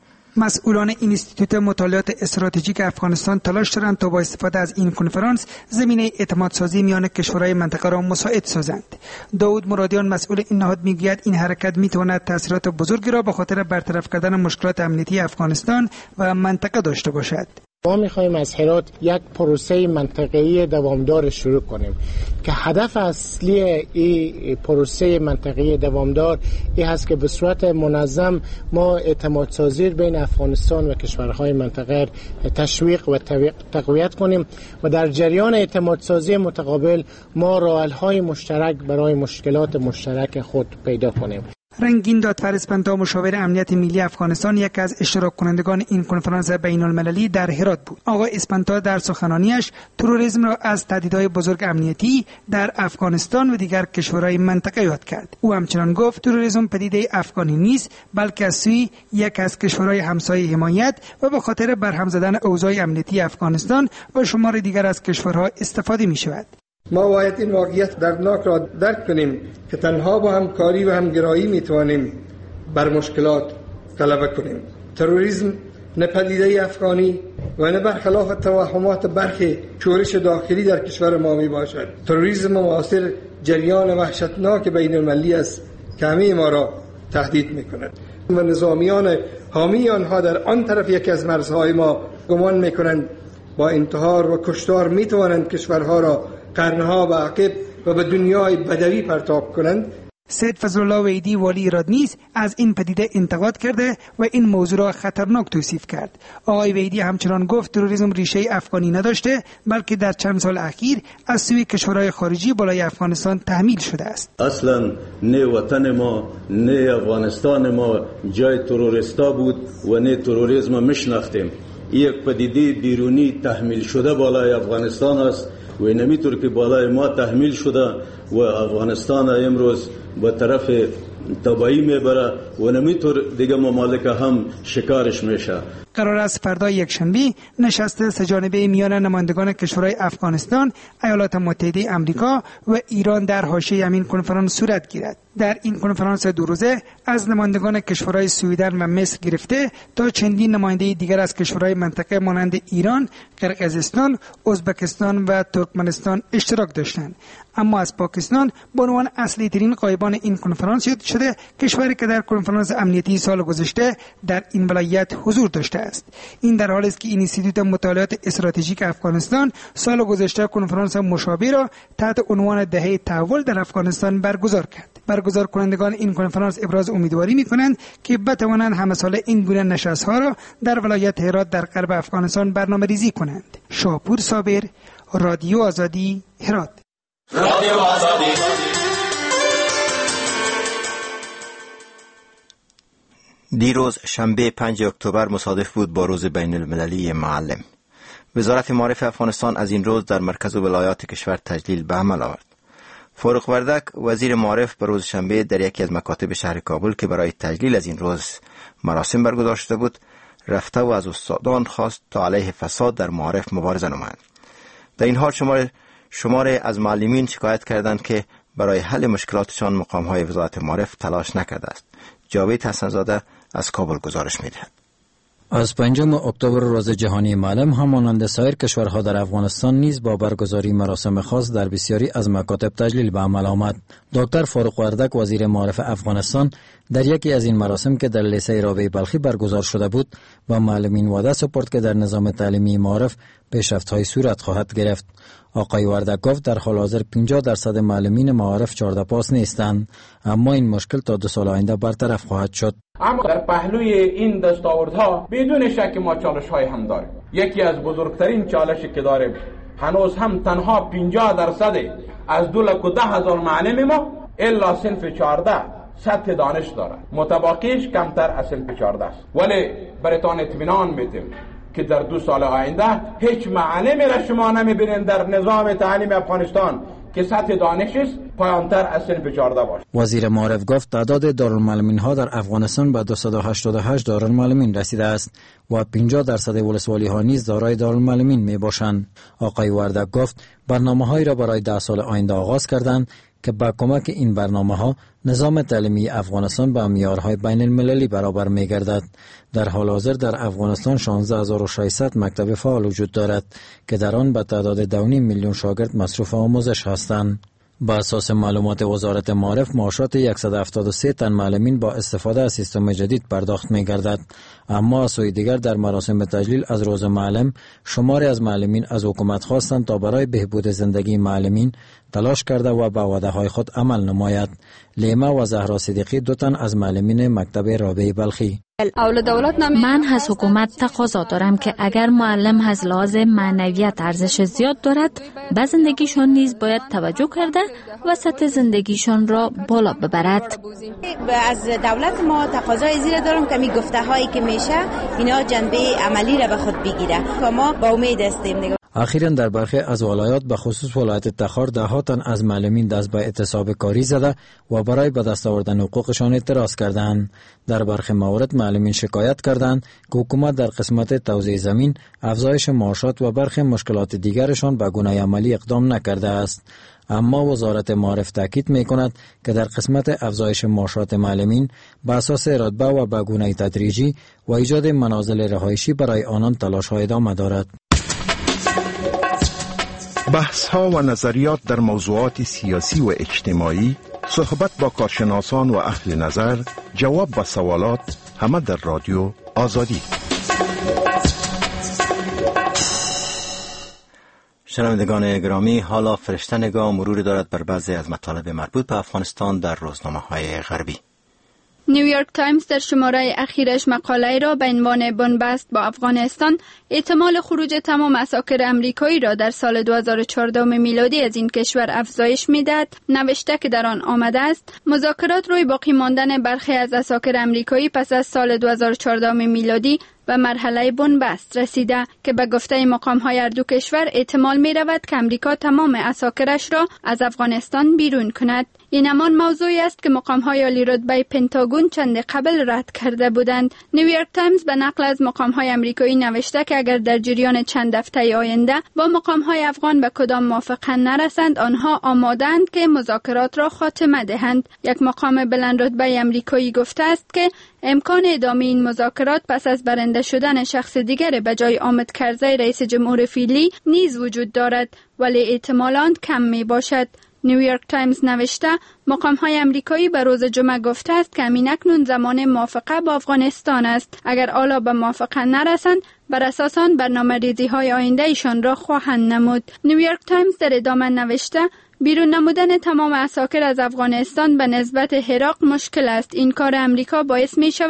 مسئولان انستیتوت مطالعات استراتژیک افغانستان تلاش دارند تا با استفاده از این کنفرانس زمینه اعتماد سازی میان کشورهای منطقه را مساعد سازند. داود مرادیان مسئول این نهاد میگوید این حرکت میتواند تاثیرات بزرگی را به خاطر برطرف کردن مشکلات امنیتی افغانستان و منطقه داشته باشد. ما میخوایم از هرات یک پروسه منطقه‌ای دوامدار شروع کنیم که هدف اصلی این پروسه منطقه‌ای دوامدار این هست که به صورت منظم ما اعتماد سازی بین افغانستان و کشورهای منطقه تشویق و تقویت کنیم و در جریان اعتماد سازی متقابل ما راه‌حل‌های مشترک برای مشکلات مشترک خود پیدا کنیم. رنگین دادفر اسپانتا مشاور امنیت ملی افغانستان یکی از اشتراک کنندگان این کنفرانس بین المللی در هرات بود. آقای اسپانتا در سخنانیش تروریسم را از تهدیدهای بزرگ امنیتی در افغانستان و دیگر کشورهای منطقه یاد کرد. او همچنان گفت تروریسم پدیده افغانی نیست بلکه از سوی یک از کشورهای همسایه حمایت و به خاطر برهم زدن اوضاع امنیتی افغانستان و شمار دیگر از کشورها استفاده می شود. ما باید این واقعیت دردناک را درک کنیم که تنها با همکاری و همگرایی میتوانیم بر مشکلات غلبه کنیم. تروریسم نه پدیده افغانی و نه برخلاف توهمات برخی شورش داخلی در کشور ما می باشد. تروریسم معاصر جریان وحشتناک بین المللی است که همه ما را تهدید می کند و نظامیان حامی آنها در آن طرف یکی از مرزهای ما گمان می کنند با انتحار و کشتار می توانند کشورها را قرنها به عقب و به دنیای بدوی پرتاب کنند. سید فضل الله ویدی والی ایراد نیز از این پدیده انتقاد کرده و این موضوع را خطرناک توصیف کرد. آقای ویدی همچنان گفت تروریسم ریشه افغانی نداشته بلکه در چند سال اخیر از سوی کشورهای خارجی بالای افغانستان تحمیل شده است. اصلا نه وطن ما نه افغانستان ما جای تروریستا بود و نه تروریسم میشناختیم. یک پدیده بیرونی تحمیل شده بالای افغانستان است و نمیطور که بالای ما تحمیل شده و افغانستان امروز به طرف تبایی میبره و نمیطور دیگه ممالک هم شکارش میشه. قرار است فردا یکشنبه نشست سه‌جانبه میان نمایندگان کشورهای افغانستان، ایالات متحده آمریکا و ایران در حاشیه همین کنفرانس صورت گیرد. در این کنفرانس دو روزه از نمایندگان کشورهای سوئیدن و مصر گرفته تا چندین نماینده دیگر از کشورهای منطقه مانند ایران، قرقیزستان، ازبکستان و ترکمنستان اشتراک داشتند. اما از پاکستان به عنوان اصلی ترین غایبان این کنفرانس یاد شده، کشوری که در کنفرانس امنیتی سال گذشته در این ولایت حضور داشته است. این در حالی است که انستیتوت مطالعات استراتژیک افغانستان سال گذشته کنفرانس مشابه را تحت عنوان دهه تحول در افغانستان برگزار کرد. برگزار کنندگان این کنفرانس ابراز امیدواری می‌کنند که بتوانند همه ساله این گونه نشست‌ها را در ولایت هرات در غرب افغانستان برنامه‌ریزی کنند. شاپور صابر، رادیو آزادی، هرات. رادیو آزادی. دیروز شنبه پنجم اکتبر مصادف بود با روز بین المللی معلم. وزارت معارف افغانستان از این روز در مرکز و ولایات کشور تجلیل به عمل آورد. فاروق وردک وزیر معارف به روز شنبه در یکی از مکاتب شهر کابل که برای تجلیل از این روز مراسم برگزار شده بود رفته و از استادان خواست تا علیه فساد در معارف مبارزه نمایند. در این حال شمار شماره از معلمین شکایت کردند که برای حل مشکلاتشان مقام‌های وزارت معارف تلاش نکرده است. جاوید حسن‌زاده از کابل گزارش می‌دهد. از پنجم اکتبر روز جهانی معلم همانند سایر کشورها در افغانستان نیز با برگزاری مراسم خاص در بسیاری از مکاتب تجلیل به عمل آمد. دکتر فاروق وردک وزیر معارف افغانستان در یکی از این مراسم که در لیسه رابعه بلخی برگزار شده بود با معلمین وعده سپرد که در نظام تعلیمی معارف پیشرفت‌های صورت خواهد گرفت. آقای وردک گفت در حال حاضر پنجاه درصد معلمین معارف چهارده پاس نیستند، اما این مشکل تا دو سال آینده برطرف خواهد شد. اما در پهلوی این دستاوردها بدون شک ما چالش‌های هم داریم. یکی از بزرگترین چالشی که داریم هنوز هم تنها پنجاه درصد از دو لک و ده هزار معلم ما الا صنف چهارده سطح دانش دارد، متباقیش کمتر از صنف چهارده است. ولی براتون اطمینان میدیم که در دو سال آینده هیچ معلمی را شما نمیبینید در نظام تعلیم افغانستان که سطح دانشش پایانتر از صنف چهارده باشد. وزیر معارف گفت تعداد دارالمعلمین ها در افغانستان به دویست و هشتاد و هشت دارالمعلمین رسیده است و پنجاه درصد ولسوالی ها نیز دارای دارالمعلمین می باشند. آقای وردک گفت برنامه‌هایی را برای ده سال آینده آغاز کردند که با کمک این برنامه‌ها نظام تعلیمی افغانستان با معیارهای بین المللی برابر می‌گردد. در حال حاضر در افغانستان شانزده هزار و ششصد مکتب فعال وجود دارد که در آن به تعداد دو و نیم میلیون شاگرد مصروف آموزش هستند. با اساس معلومات وزارت معارف معاشات صد و هفتاد و سه تن معلمین با استفاده از سیستم جدید پرداخت می‌گردد. اما از سوی دیگر در مراسم تجلیل از روز معلم شماری از معلمین از حکومت خواستند تا برای بهبود زندگی معلمین تلاش کرده و به وعده‌های خود عمل نماید. لیما و زهرا صدیقی دو تن از معلمین مکتب رابعه بلخی: من از حکومت تقاضا دارم که اگر معلم از لحاظ معنویت ارزش زیاد دارد به زندگیشان نیز باید توجه کرده و سطح زندگیشان را بالا ببرد. از دولت ما تقاضای زیر دارم که می گفته هایی که میشه اینا جنبه عملی را به خود بگیره و ما با امید هستیم. اخیراً در برخی از ولایات به خصوص ولایت تخار ده ها تن از معلمین دست به اعتصاب کاری زده و برای به دست آوردن حقوقشان اعتراض کردند. در برخی موارد معلمین شکایت کردند که حکومت در قسمت توزیع زمین، افزایش معاشات و برخی مشکلات دیگرشان به گونه عملی اقدام نکرده است. اما وزارت معارف تاکید می‌کند که در قسمت افزایش معاشات معلمین به اساس رتبه و به گونه تدریجی و ایجاد منازل رهایشی برای آنان تلاش‌های ادامه دارد. بحث ها و نظریات در موضوعات سیاسی و اجتماعی، صحبت با کارشناسان و اهل نظر، جواب به سوالات، همه در رادیو آزادی. شنوندگان گرامی، حالا فرشته نگاه مروری دارد بر بعضی از مطالب مربوط به افغانستان در روزنامه‌های غربی. نیویورک تایمز در شماره اخیرش مقاله را به عنوان بنبست با افغانستان، احتمال خروج تمام عساکر امریکایی را در سال دو هزار و چهارده میلادی از این کشور افزایش می‌دهد. نوشته که در آن آمده است مذاکرات روی باقی ماندن برخی از عساکر امریکایی پس از سال دو هزار و چهارده میلادی و مرحله بنبست رسیده که به گفته مقام‌های هر دو کشور احتمال می‌رود که امریکا تمام عساکرش را از افغانستان بیرون کند. این همان موضوعی است که مقام‌های عالی رتبه پنتاگون چند قبل رد کرده بودند. نیویورک تایمز به نقل از مقام‌های آمریکایی نوشته که اگر در جریان چند هفته آینده با مقام‌های افغان به کدام موافقه نرسند، آنها آماده‌اند که مذاکرات را خاتمه دهند. یک مقام بلند رتبه آمریکایی گفته است که امکان ادامه این مذاکرات پس از برنده شدن شخص دیگر به جای حامد کرزی رئیس جمهور فعلی نیز وجود دارد، ولی احتمال آن کم می باشد. نیویورک تایمز نوشته مقام‌های آمریکایی به روز جمعه گفته است که همین‌اکنون زمان موافقه با افغانستان است. اگر حالا به موافقه نرسند، بر اساس آن برنامه‌ریزی‌های آینده ایشان را خواهند نمود. نیویورک تایمز در ادامه نوشته بیرون نمودن تمام عساکر از افغانستان به نسبت عراق مشکل است. این کار امریکا باعث می شود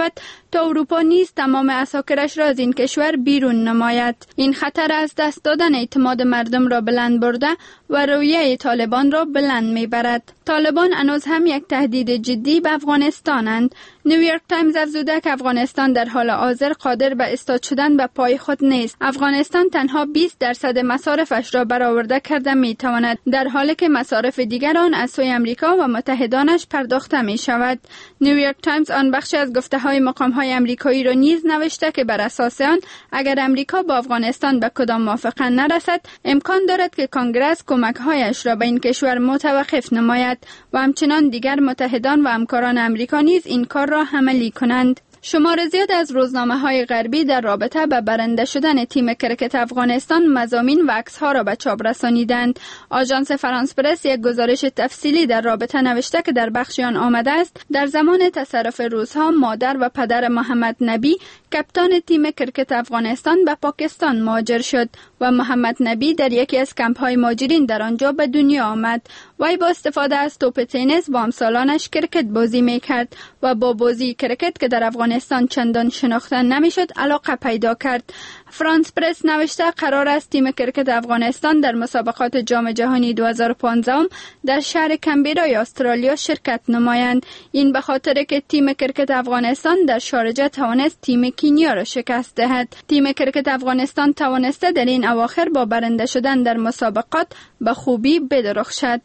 تا اروپا نیز تمام عساکرش را از این کشور بیرون نماید. این خطر از دست دادن اعتماد مردم را بلند برده و رویه طالبان را بلند میبرد. طالبان هنوز هم یک تهدید جدی به افغانستانند. نیویورک تایمز افزوده که افغانستان در حال حاضر قادر به استاد شدن به پای خود نیست. افغانستان تنها بیست درصد مصارفش را برآورده کرده میتواند، در حالی که مصارف دیگر آن از سوی امریکا و متحدانش پرداخته می شود. نیویورک تایمز آن بخش از گفته های مقام های امریکایی را نیز نوشته که بر اساس آن اگر امریکا با افغانستان به کدام موافقه نرسد، امکان دارد که کنگره کمک هایش را به این کشور متوقف نماید و همچنان دیگر متحدان و همکاران امریکا نیز این کار را عملی کنند. شمار زیاد از روزنامه‌های غربی در رابطه با برنده شدن تیم کرکت افغانستان مضامین و عکس‌ها را به چاپ رسانیدند. آژانس فرانس پرس یک گزارش تفصیلی در رابطه نوشته که در بخش آن آمده است در زمان تصرف روس‌ها مادر و پدر محمد نبی کپتان تیم کرکت افغانستان به پاکستان مهاجر شد و محمد نبی در یکی از کمپ‌های مهاجرین در آنجا به دنیا آمد. وی با استفاده از توپ تنیس با همسالانش کرکت بازی می‌کرد و با بازی کرکت که در افغانستان چندان شناخته نمی‌شد علاقه پیدا کرد. فرانس پرس نوشته قرار است تیم کرکت افغانستان در مسابقات جام جهانی دو هزار و پانزده در شهر کمبرای استرالیا شرکت نمایند. این به خاطر که تیم کرکت افغانستان در شارجه توانست تیم کینیا را شکست دهد. تیم کرکت افغانستان توانسته در این اواخر با برنده شدن در مسابقات به خوبی بدرخشد.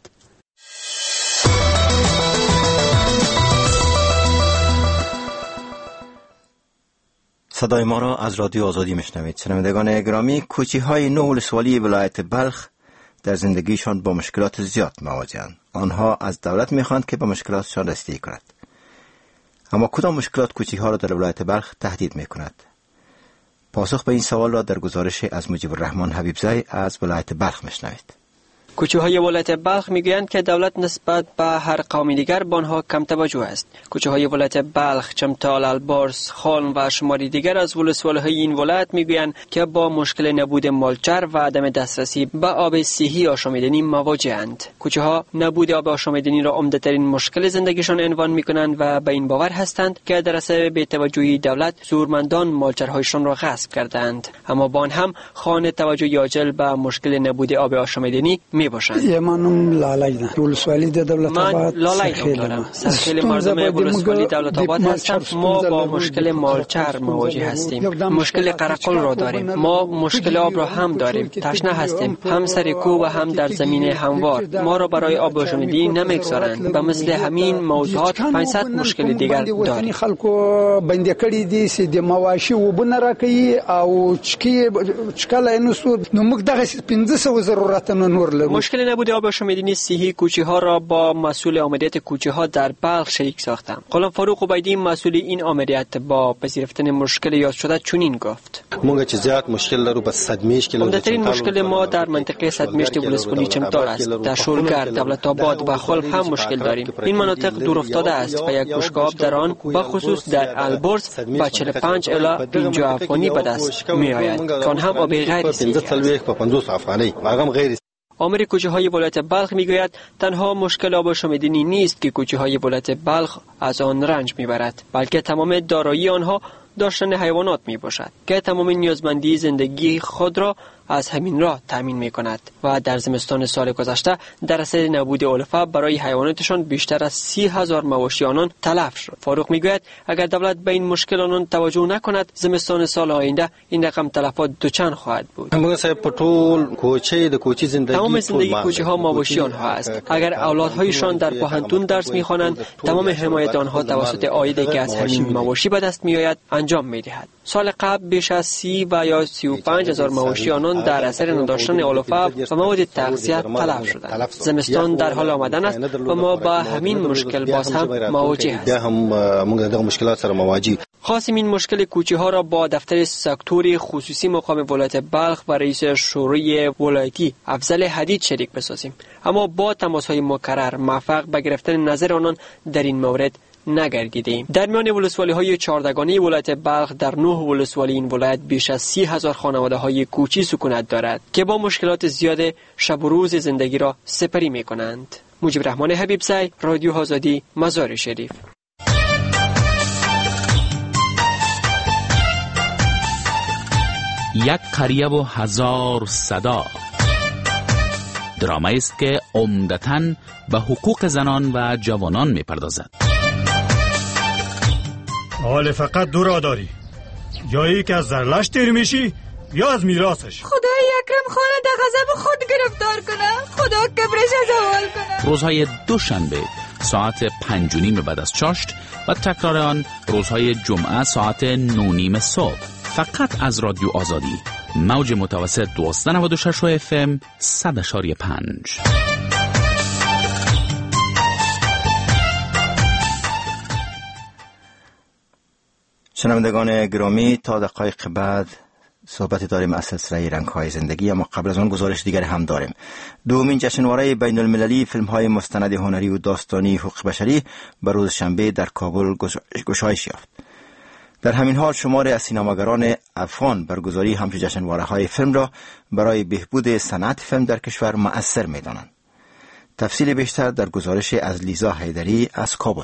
صدای ما را از رادیو آزادی میشنوید. شنوندگان گرامی، کوچی‌های نه ولسوالی ولایت بلخ در زندگیشان با مشکلات زیاد مواجه‌اند. آنها از دولت می‌خواهند که به مشکلاتشان رسیدگی کند. اما کدام مشکلات کوچی‌ها را در ولایت بلخ تهدید می‌کند؟ پاسخ به این سوال را در گزارش از مجیب الرحمن حبیبزی از ولایت بلخ میشنوید. کوچه‌های ولایت بلخ میگویند که دولت نسبت به هر قومی دیگر به آنها کم توجه است. کوچه‌های ولایت بلخ، چمتال، البرز، خالم و شماری دیگر از ولسوالی‌های این ولایت میگویند که با مشکل نبود مالچر و عدم دسترسی به آب صحی آشامیدنی مواجه‌اند. کوچه‌ها نبود آب آشامیدنی را عمده‌ترین مشکل زندگیشان عنوان می‌کنند و به این باور هستند که در اثر بی‌توجهی دولت زورمندان مالچرهایشان را غصب کردند. اما با آن هم خانه توجه عاجل به مشکل نبود آب آشامیدنی باشند. یمانم لالای ده ولسوالی د دولت آباد سرخیل سرخیل مردم ولسوالی دولت آباد هستم. ما با مشکل مالچر مواجه هستیم. مشکل قرقل را داریم. ما مشکل آب را هم داریم. تشنه هستیم، هم سر کوه و هم در زمین هموار. ما را برای آب آشامیدنی نمیگذارند. به مثل همین موضوعات پانصد مشکل دیگر داریم. خلکو بنده کړي دي چې د مواشي وبونه راکړي او چکی چکل نو نو موږ دغه پنځه سوه ضرورت نور لرو. مشکل نبود آب آشامیدنی صحی کوچه‌ها را با مسئول آمدیت کوچه‌ها در بلخ شریک ساختم. غلام فاروق عبیدی مسئول این آمدیت با پذیرفتن مشکل یاد شده چنین گفت: موږ چې زیات مشکل لرو بس صدمیش کیلو. عمده‌ترین مشکل ما در منطقه صدمیشت ولسوالی چمتال است. در شولگر، دولت آباد و خلف هم مشکل داریم. این مناطق دور افتاده است و یک بشکه آب در آن به خصوص در البرز با چهل و پنج الی پنجاه افغانی به دست می‌آید که آن هم آب غیر صحی است. آمر کوچه‌های ولایت بلخ میگوید تنها مشکل آب آشامیدنی نیست که کوچه‌های ولایت بلخ از آن رنج میبرد، بلکه تمام دارایی آنها داشتن حیوانات میباشد که تمام نیازمندی زندگی خود را از همین راه تامین میکند و در زمستان سال گذشته در اثر نبود علفه برای حیواناتشان بیشتر از سی هزار مواشی آنان تلف شد. فاروق میگوید اگر دولت به این مشکل آنان توجه نکند زمستان سال آینده این رقم تلفات دوچند خواهد بود. تمام زندگی کوچه ها مواشی آنها است. اگر اولادهایشان در پوهنتون درس میخوانند تمام حمایت آنها توسط عایدی که از همین مواشی به دست میآید انجام میدهد. سال قبل بیش از سی و یا سی و پنج هزار مواشی آنان در اثر نداشتن علفه و مواد تغذیه تلف شدند. زمستان در حال آمدن است و ما با همین مشکل باز هم مواجه هستیم. خواستیم این مشکل کوچه ها را با دفتر سکتور خصوصی مقام ولایت بلخ و رئیس شورای ولایتی افضل حدید شریک بسازیم، اما با تماس های مکرر موفق به گرفتن نظر آنان در این مورد نگردیدیم. در میان ولسوالی های چهاردگانه ولایت بلخ در نه ولسوالی این ولایت بیش از سی هزار خانواده های کوچی سکونت دارد که با مشکلات زیاد شب و روز زندگی را سپری می کنند. مجیب الرحمن حبیبزی، رادیو آزادی، مزار شریف. یک قریه و هزار صدا. درامایی است که عمدتاً به حقوق زنان و جوانان می‌پردازد. حال فقط دو راه داری، جایی که از زرلش تیر میشی یا از میراثش. خدای اکرم خانه در غضب خود گرفتار کنه، خدا کبرش زوال کنه. روزهای دوشنبه ساعت پنج و نیم بعد از چاشت و تکرار آن روزهای جمعه ساعت نو نیم صبح، فقط از رادیو آزادی، موج متوسط دویست و نود و شش اف ام صد و پنج. شنوندگان گرامی، تا دقایق بعد صحبت داریم از سلسله رنگ‌های زندگی، اما قبل از آن گزارش دیگر هم داریم. دومین جشنواره بین المللی فیلم‌های مستند هنری و داستانی حقوق بشری به روز شنبه در کابل گشایش یافت. در همین حال شماری از سینماگران افغان برگزاری همچون جشنواره‌های فیلم را برای بهبود صنعت فیلم در کشور مؤثر می‌دانند. تفصیل بیشتر در گزارش از لیزا حیدری از کابل.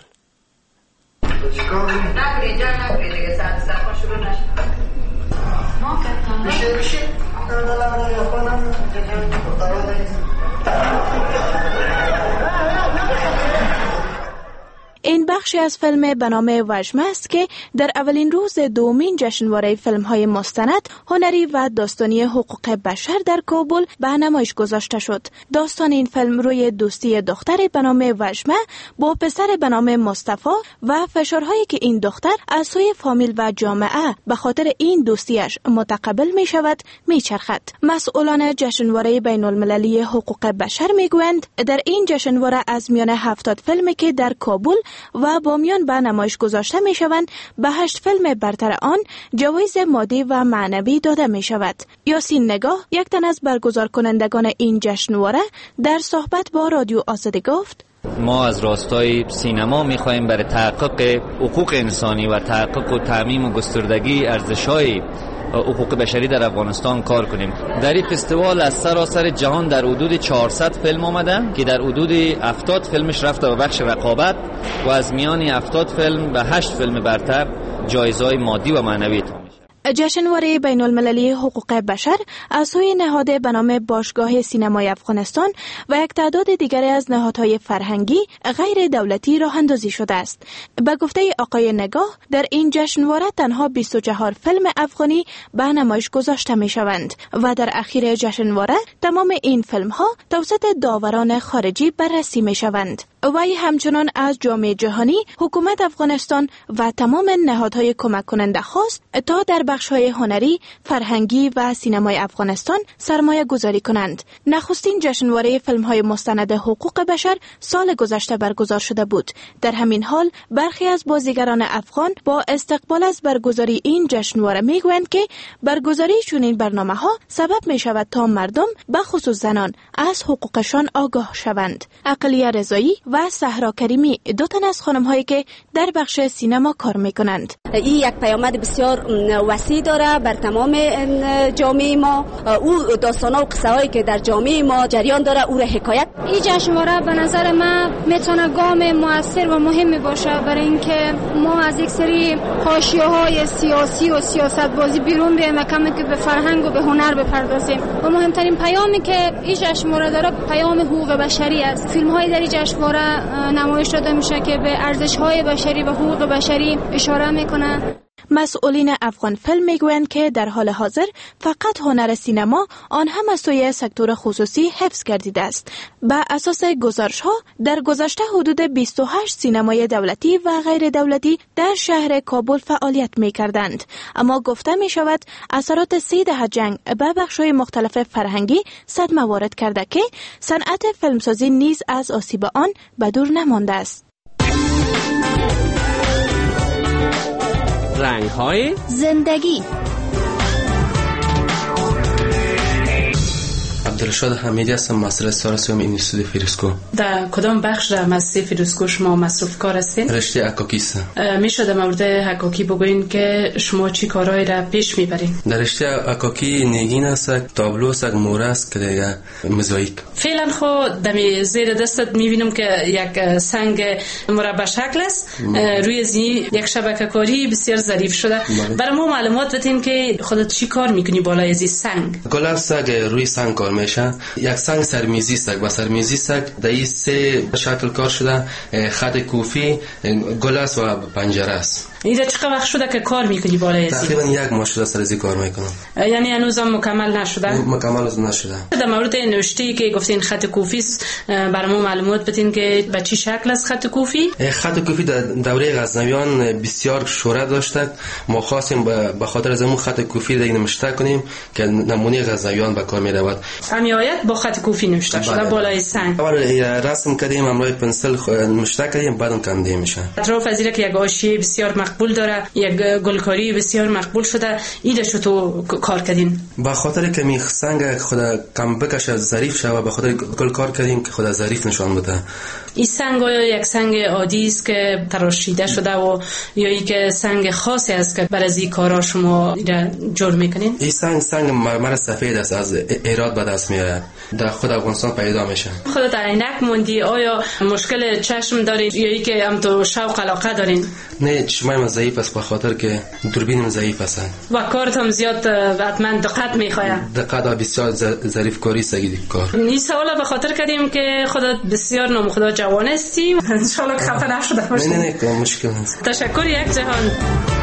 این بخشی از فیلم به نام وژمه است که در اولین روز دومین جشنواره فیلم‌های مستند هنری و داستانی حقوق بشر در کابل به نمایش گذاشته شد. داستان این فیلم روی دوستی دختری به نام وژمه با پسر به نام مصطفی و فشارهایی که این دختر از سوی فامیل و جامعه به خاطر این دوستیش متقبل می شود می چرخد. مسئولان جشنواره بین المللی حقوق بشر می گویند در این جشنواره از میان هفتاد فیلمی که در کابل و با میان به نمایش گذاشته می شوند به هشت فیلم برتر آن جوایز مادی و معنوی داده می شود. یاسین نگاه، یک تن از برگزار کنندگان این جشنواره، در صحبت با رادیو آزادی گفت: ما از راستای سینما می خواهیم برای تحقق حقوق انسانی و تحقق و تعمیم و گستردگی ارزش‌های حقوق بشری در افغانستان کار کنیم. در این فستیوال از سراسر جهان در حدود چهارصد فیلم آمدن که در حدود هفتاد فیلمش رفته به بخش رقابت و از میان هفتاد فیلم به هشت فیلم برتر جایزه‌های مادی و معنوی. جشنواره بین المللی حقوق بشر از سوی نهاد به نام باشگاه سینمای افغانستان و یک تعداد دیگر از نهادهای فرهنگی غیر دولتی راه اندازی شده است. به گفته آقای نگاه، در این جشنواره تنها بیست و چهار فیلم افغانی به نمایش گذاشته می شوند و در اخیر جشنواره تمام این فیلم ها توسط داوران خارجی بررسی می شوند. وی همچنان از جامعه جهانی، حکومت افغانستان و تمام نهادهای کمک کننده خواست تا در بخش‌های هنری، فرهنگی و سینمای افغانستان سرمایه گذاری کنند. نخستین جشنواره فیلم‌های مستند حقوق بشر سال گذشته برگزار شده بود. در همین حال برخی از بازیگران افغان با استقبال از برگزاری این جشنواره می‌گویند که برگزاری چنین برنامه‌ها سبب می‌شود تا مردم به خصوص زنان از حقوقشان آگاه شوند. عقلیه رضایی و صحرا کریمی، دو تن از خانم‌هایی که در بخش سینما کار می‌کنند. این یک پیامد بسیار وسیع داره بر تمام جامعه ما. او داستانا و قصه هایی که در جامعه ما جریان داره او را حکایت. این جشنواره به نظر من میتونه گام موثر و مهمی باشه برای اینکه ما از یک سری حاشیه‌های سیاسی و سیاست بازی بیرون بیایم و کمی که به فرهنگ و به هنر بپردازیم. و مهمترین پیامی که این جشنواره داره پیام حقوق بشری است. فیلم‌های در این جشنواره نمایش داده میشه که به ارزش‌های بشری و حقوق بشری اشاره میکنه. مسئولین افغان فیلم میگویند که در حال حاضر فقط هنر سینما آن هم از سوی سکتور خصوصی حفظ گردیده است. بر اساس گزارش‌ها در گذشته حدود بیست و هشت سینمای دولتی و غیر دولتی در شهر کابل فعالیت می‌کردند، اما گفته می‌شود اثرات سه دهه جنگ به بخش‌های مختلف فرهنگی صدمه وارد کرده که صنعت فیلمسازی نیز از آسیب آن به دور نمانده است. رنگ‌های زندگی. ارشاد حمیدی هستم، مستر سال سوم اینستیتوت فیروزکوه. در کدام بخش در مؤسسه فیروزکوه شما مصروف کار هستین؟ رشته حکاکی هستم. میشه در مورد حکاکی بگوین که شما چی کارهایی را پیش میبرین؟ در رشته حکاکی نیگین است، تابلو است، موره است که دیگه موزاییک. فعلا خود دمی زیر دستت میبینم که یک سنگ مربع شکل است، روی زی یک شبکه کاری بسیار ظریف شده. برای ما معلومات بدین که خودت چی کار میکنی بالای از این سنگ؟ گل است که روی سنگ کار میشه. یک سنگ سرمیزی است، با سرمیزی است در این سه شکل کار شده، خط کوفی، گل است و پنجره است. ایده چقدر وقت شده که کار میکنی بالای از این؟ تقریبا یک ماه شده سر از کار میکنم. یعنی هنوزم مکمل نشده؟ مکمل نشده. در مورد نوشته که گفتین خط کوفی است، برای ما معلومات بدین که به چی شکل است خط کوفی؟ خط کوفی در دوره غزنویان بسیار شهرت داشت. ما خواستیم به خاطر از اون خط کوفی دیگه نوشته کنیم که نمونه غزنویان به کار می رود. همین آیت با خط کوفی نوشته شده بالای سنگ. اول رسم کردیم، امروی پنسل نوشته کردیم، بعدم کندیم میشه. اطراف از اینکه یک حاشیه بسیار مقبول داره، یک گلکاری بسیار مقبول شده، ایده شو تو کار کردین؟ به خاطر که می سنگ خدا کم بکشه ظریف شه، به خاطر گل کار کردیم که خدا ظریف نشان بده. این سنگ یک سنگ عادی است که تراشیده شده و یا ای که سنگ خاصی است که برای این کارا شما جور میکنین؟ این سنگ سنگ مرمر سفید است، از ایراد به دست میاد، در خود افغانستان پیدا میشه. خودت عینک موندی، آیا مشکل چشم دارید یا ای که هم تو شوق علاقه دارین؟ نه، چشمم ضعیف است به خاطر که دوربینم ضعیف است و کارت هم زیاد حتما دقت میخواد. دقت و بسیار ظریف کاری سگیدی کار. این سوال به خاطر کردیم که خودت بسیار نام خدا جوان هستی، ان شاء الله خفه نشده باشی. نه نه نه مشکل نیست. تشکر یک جهان.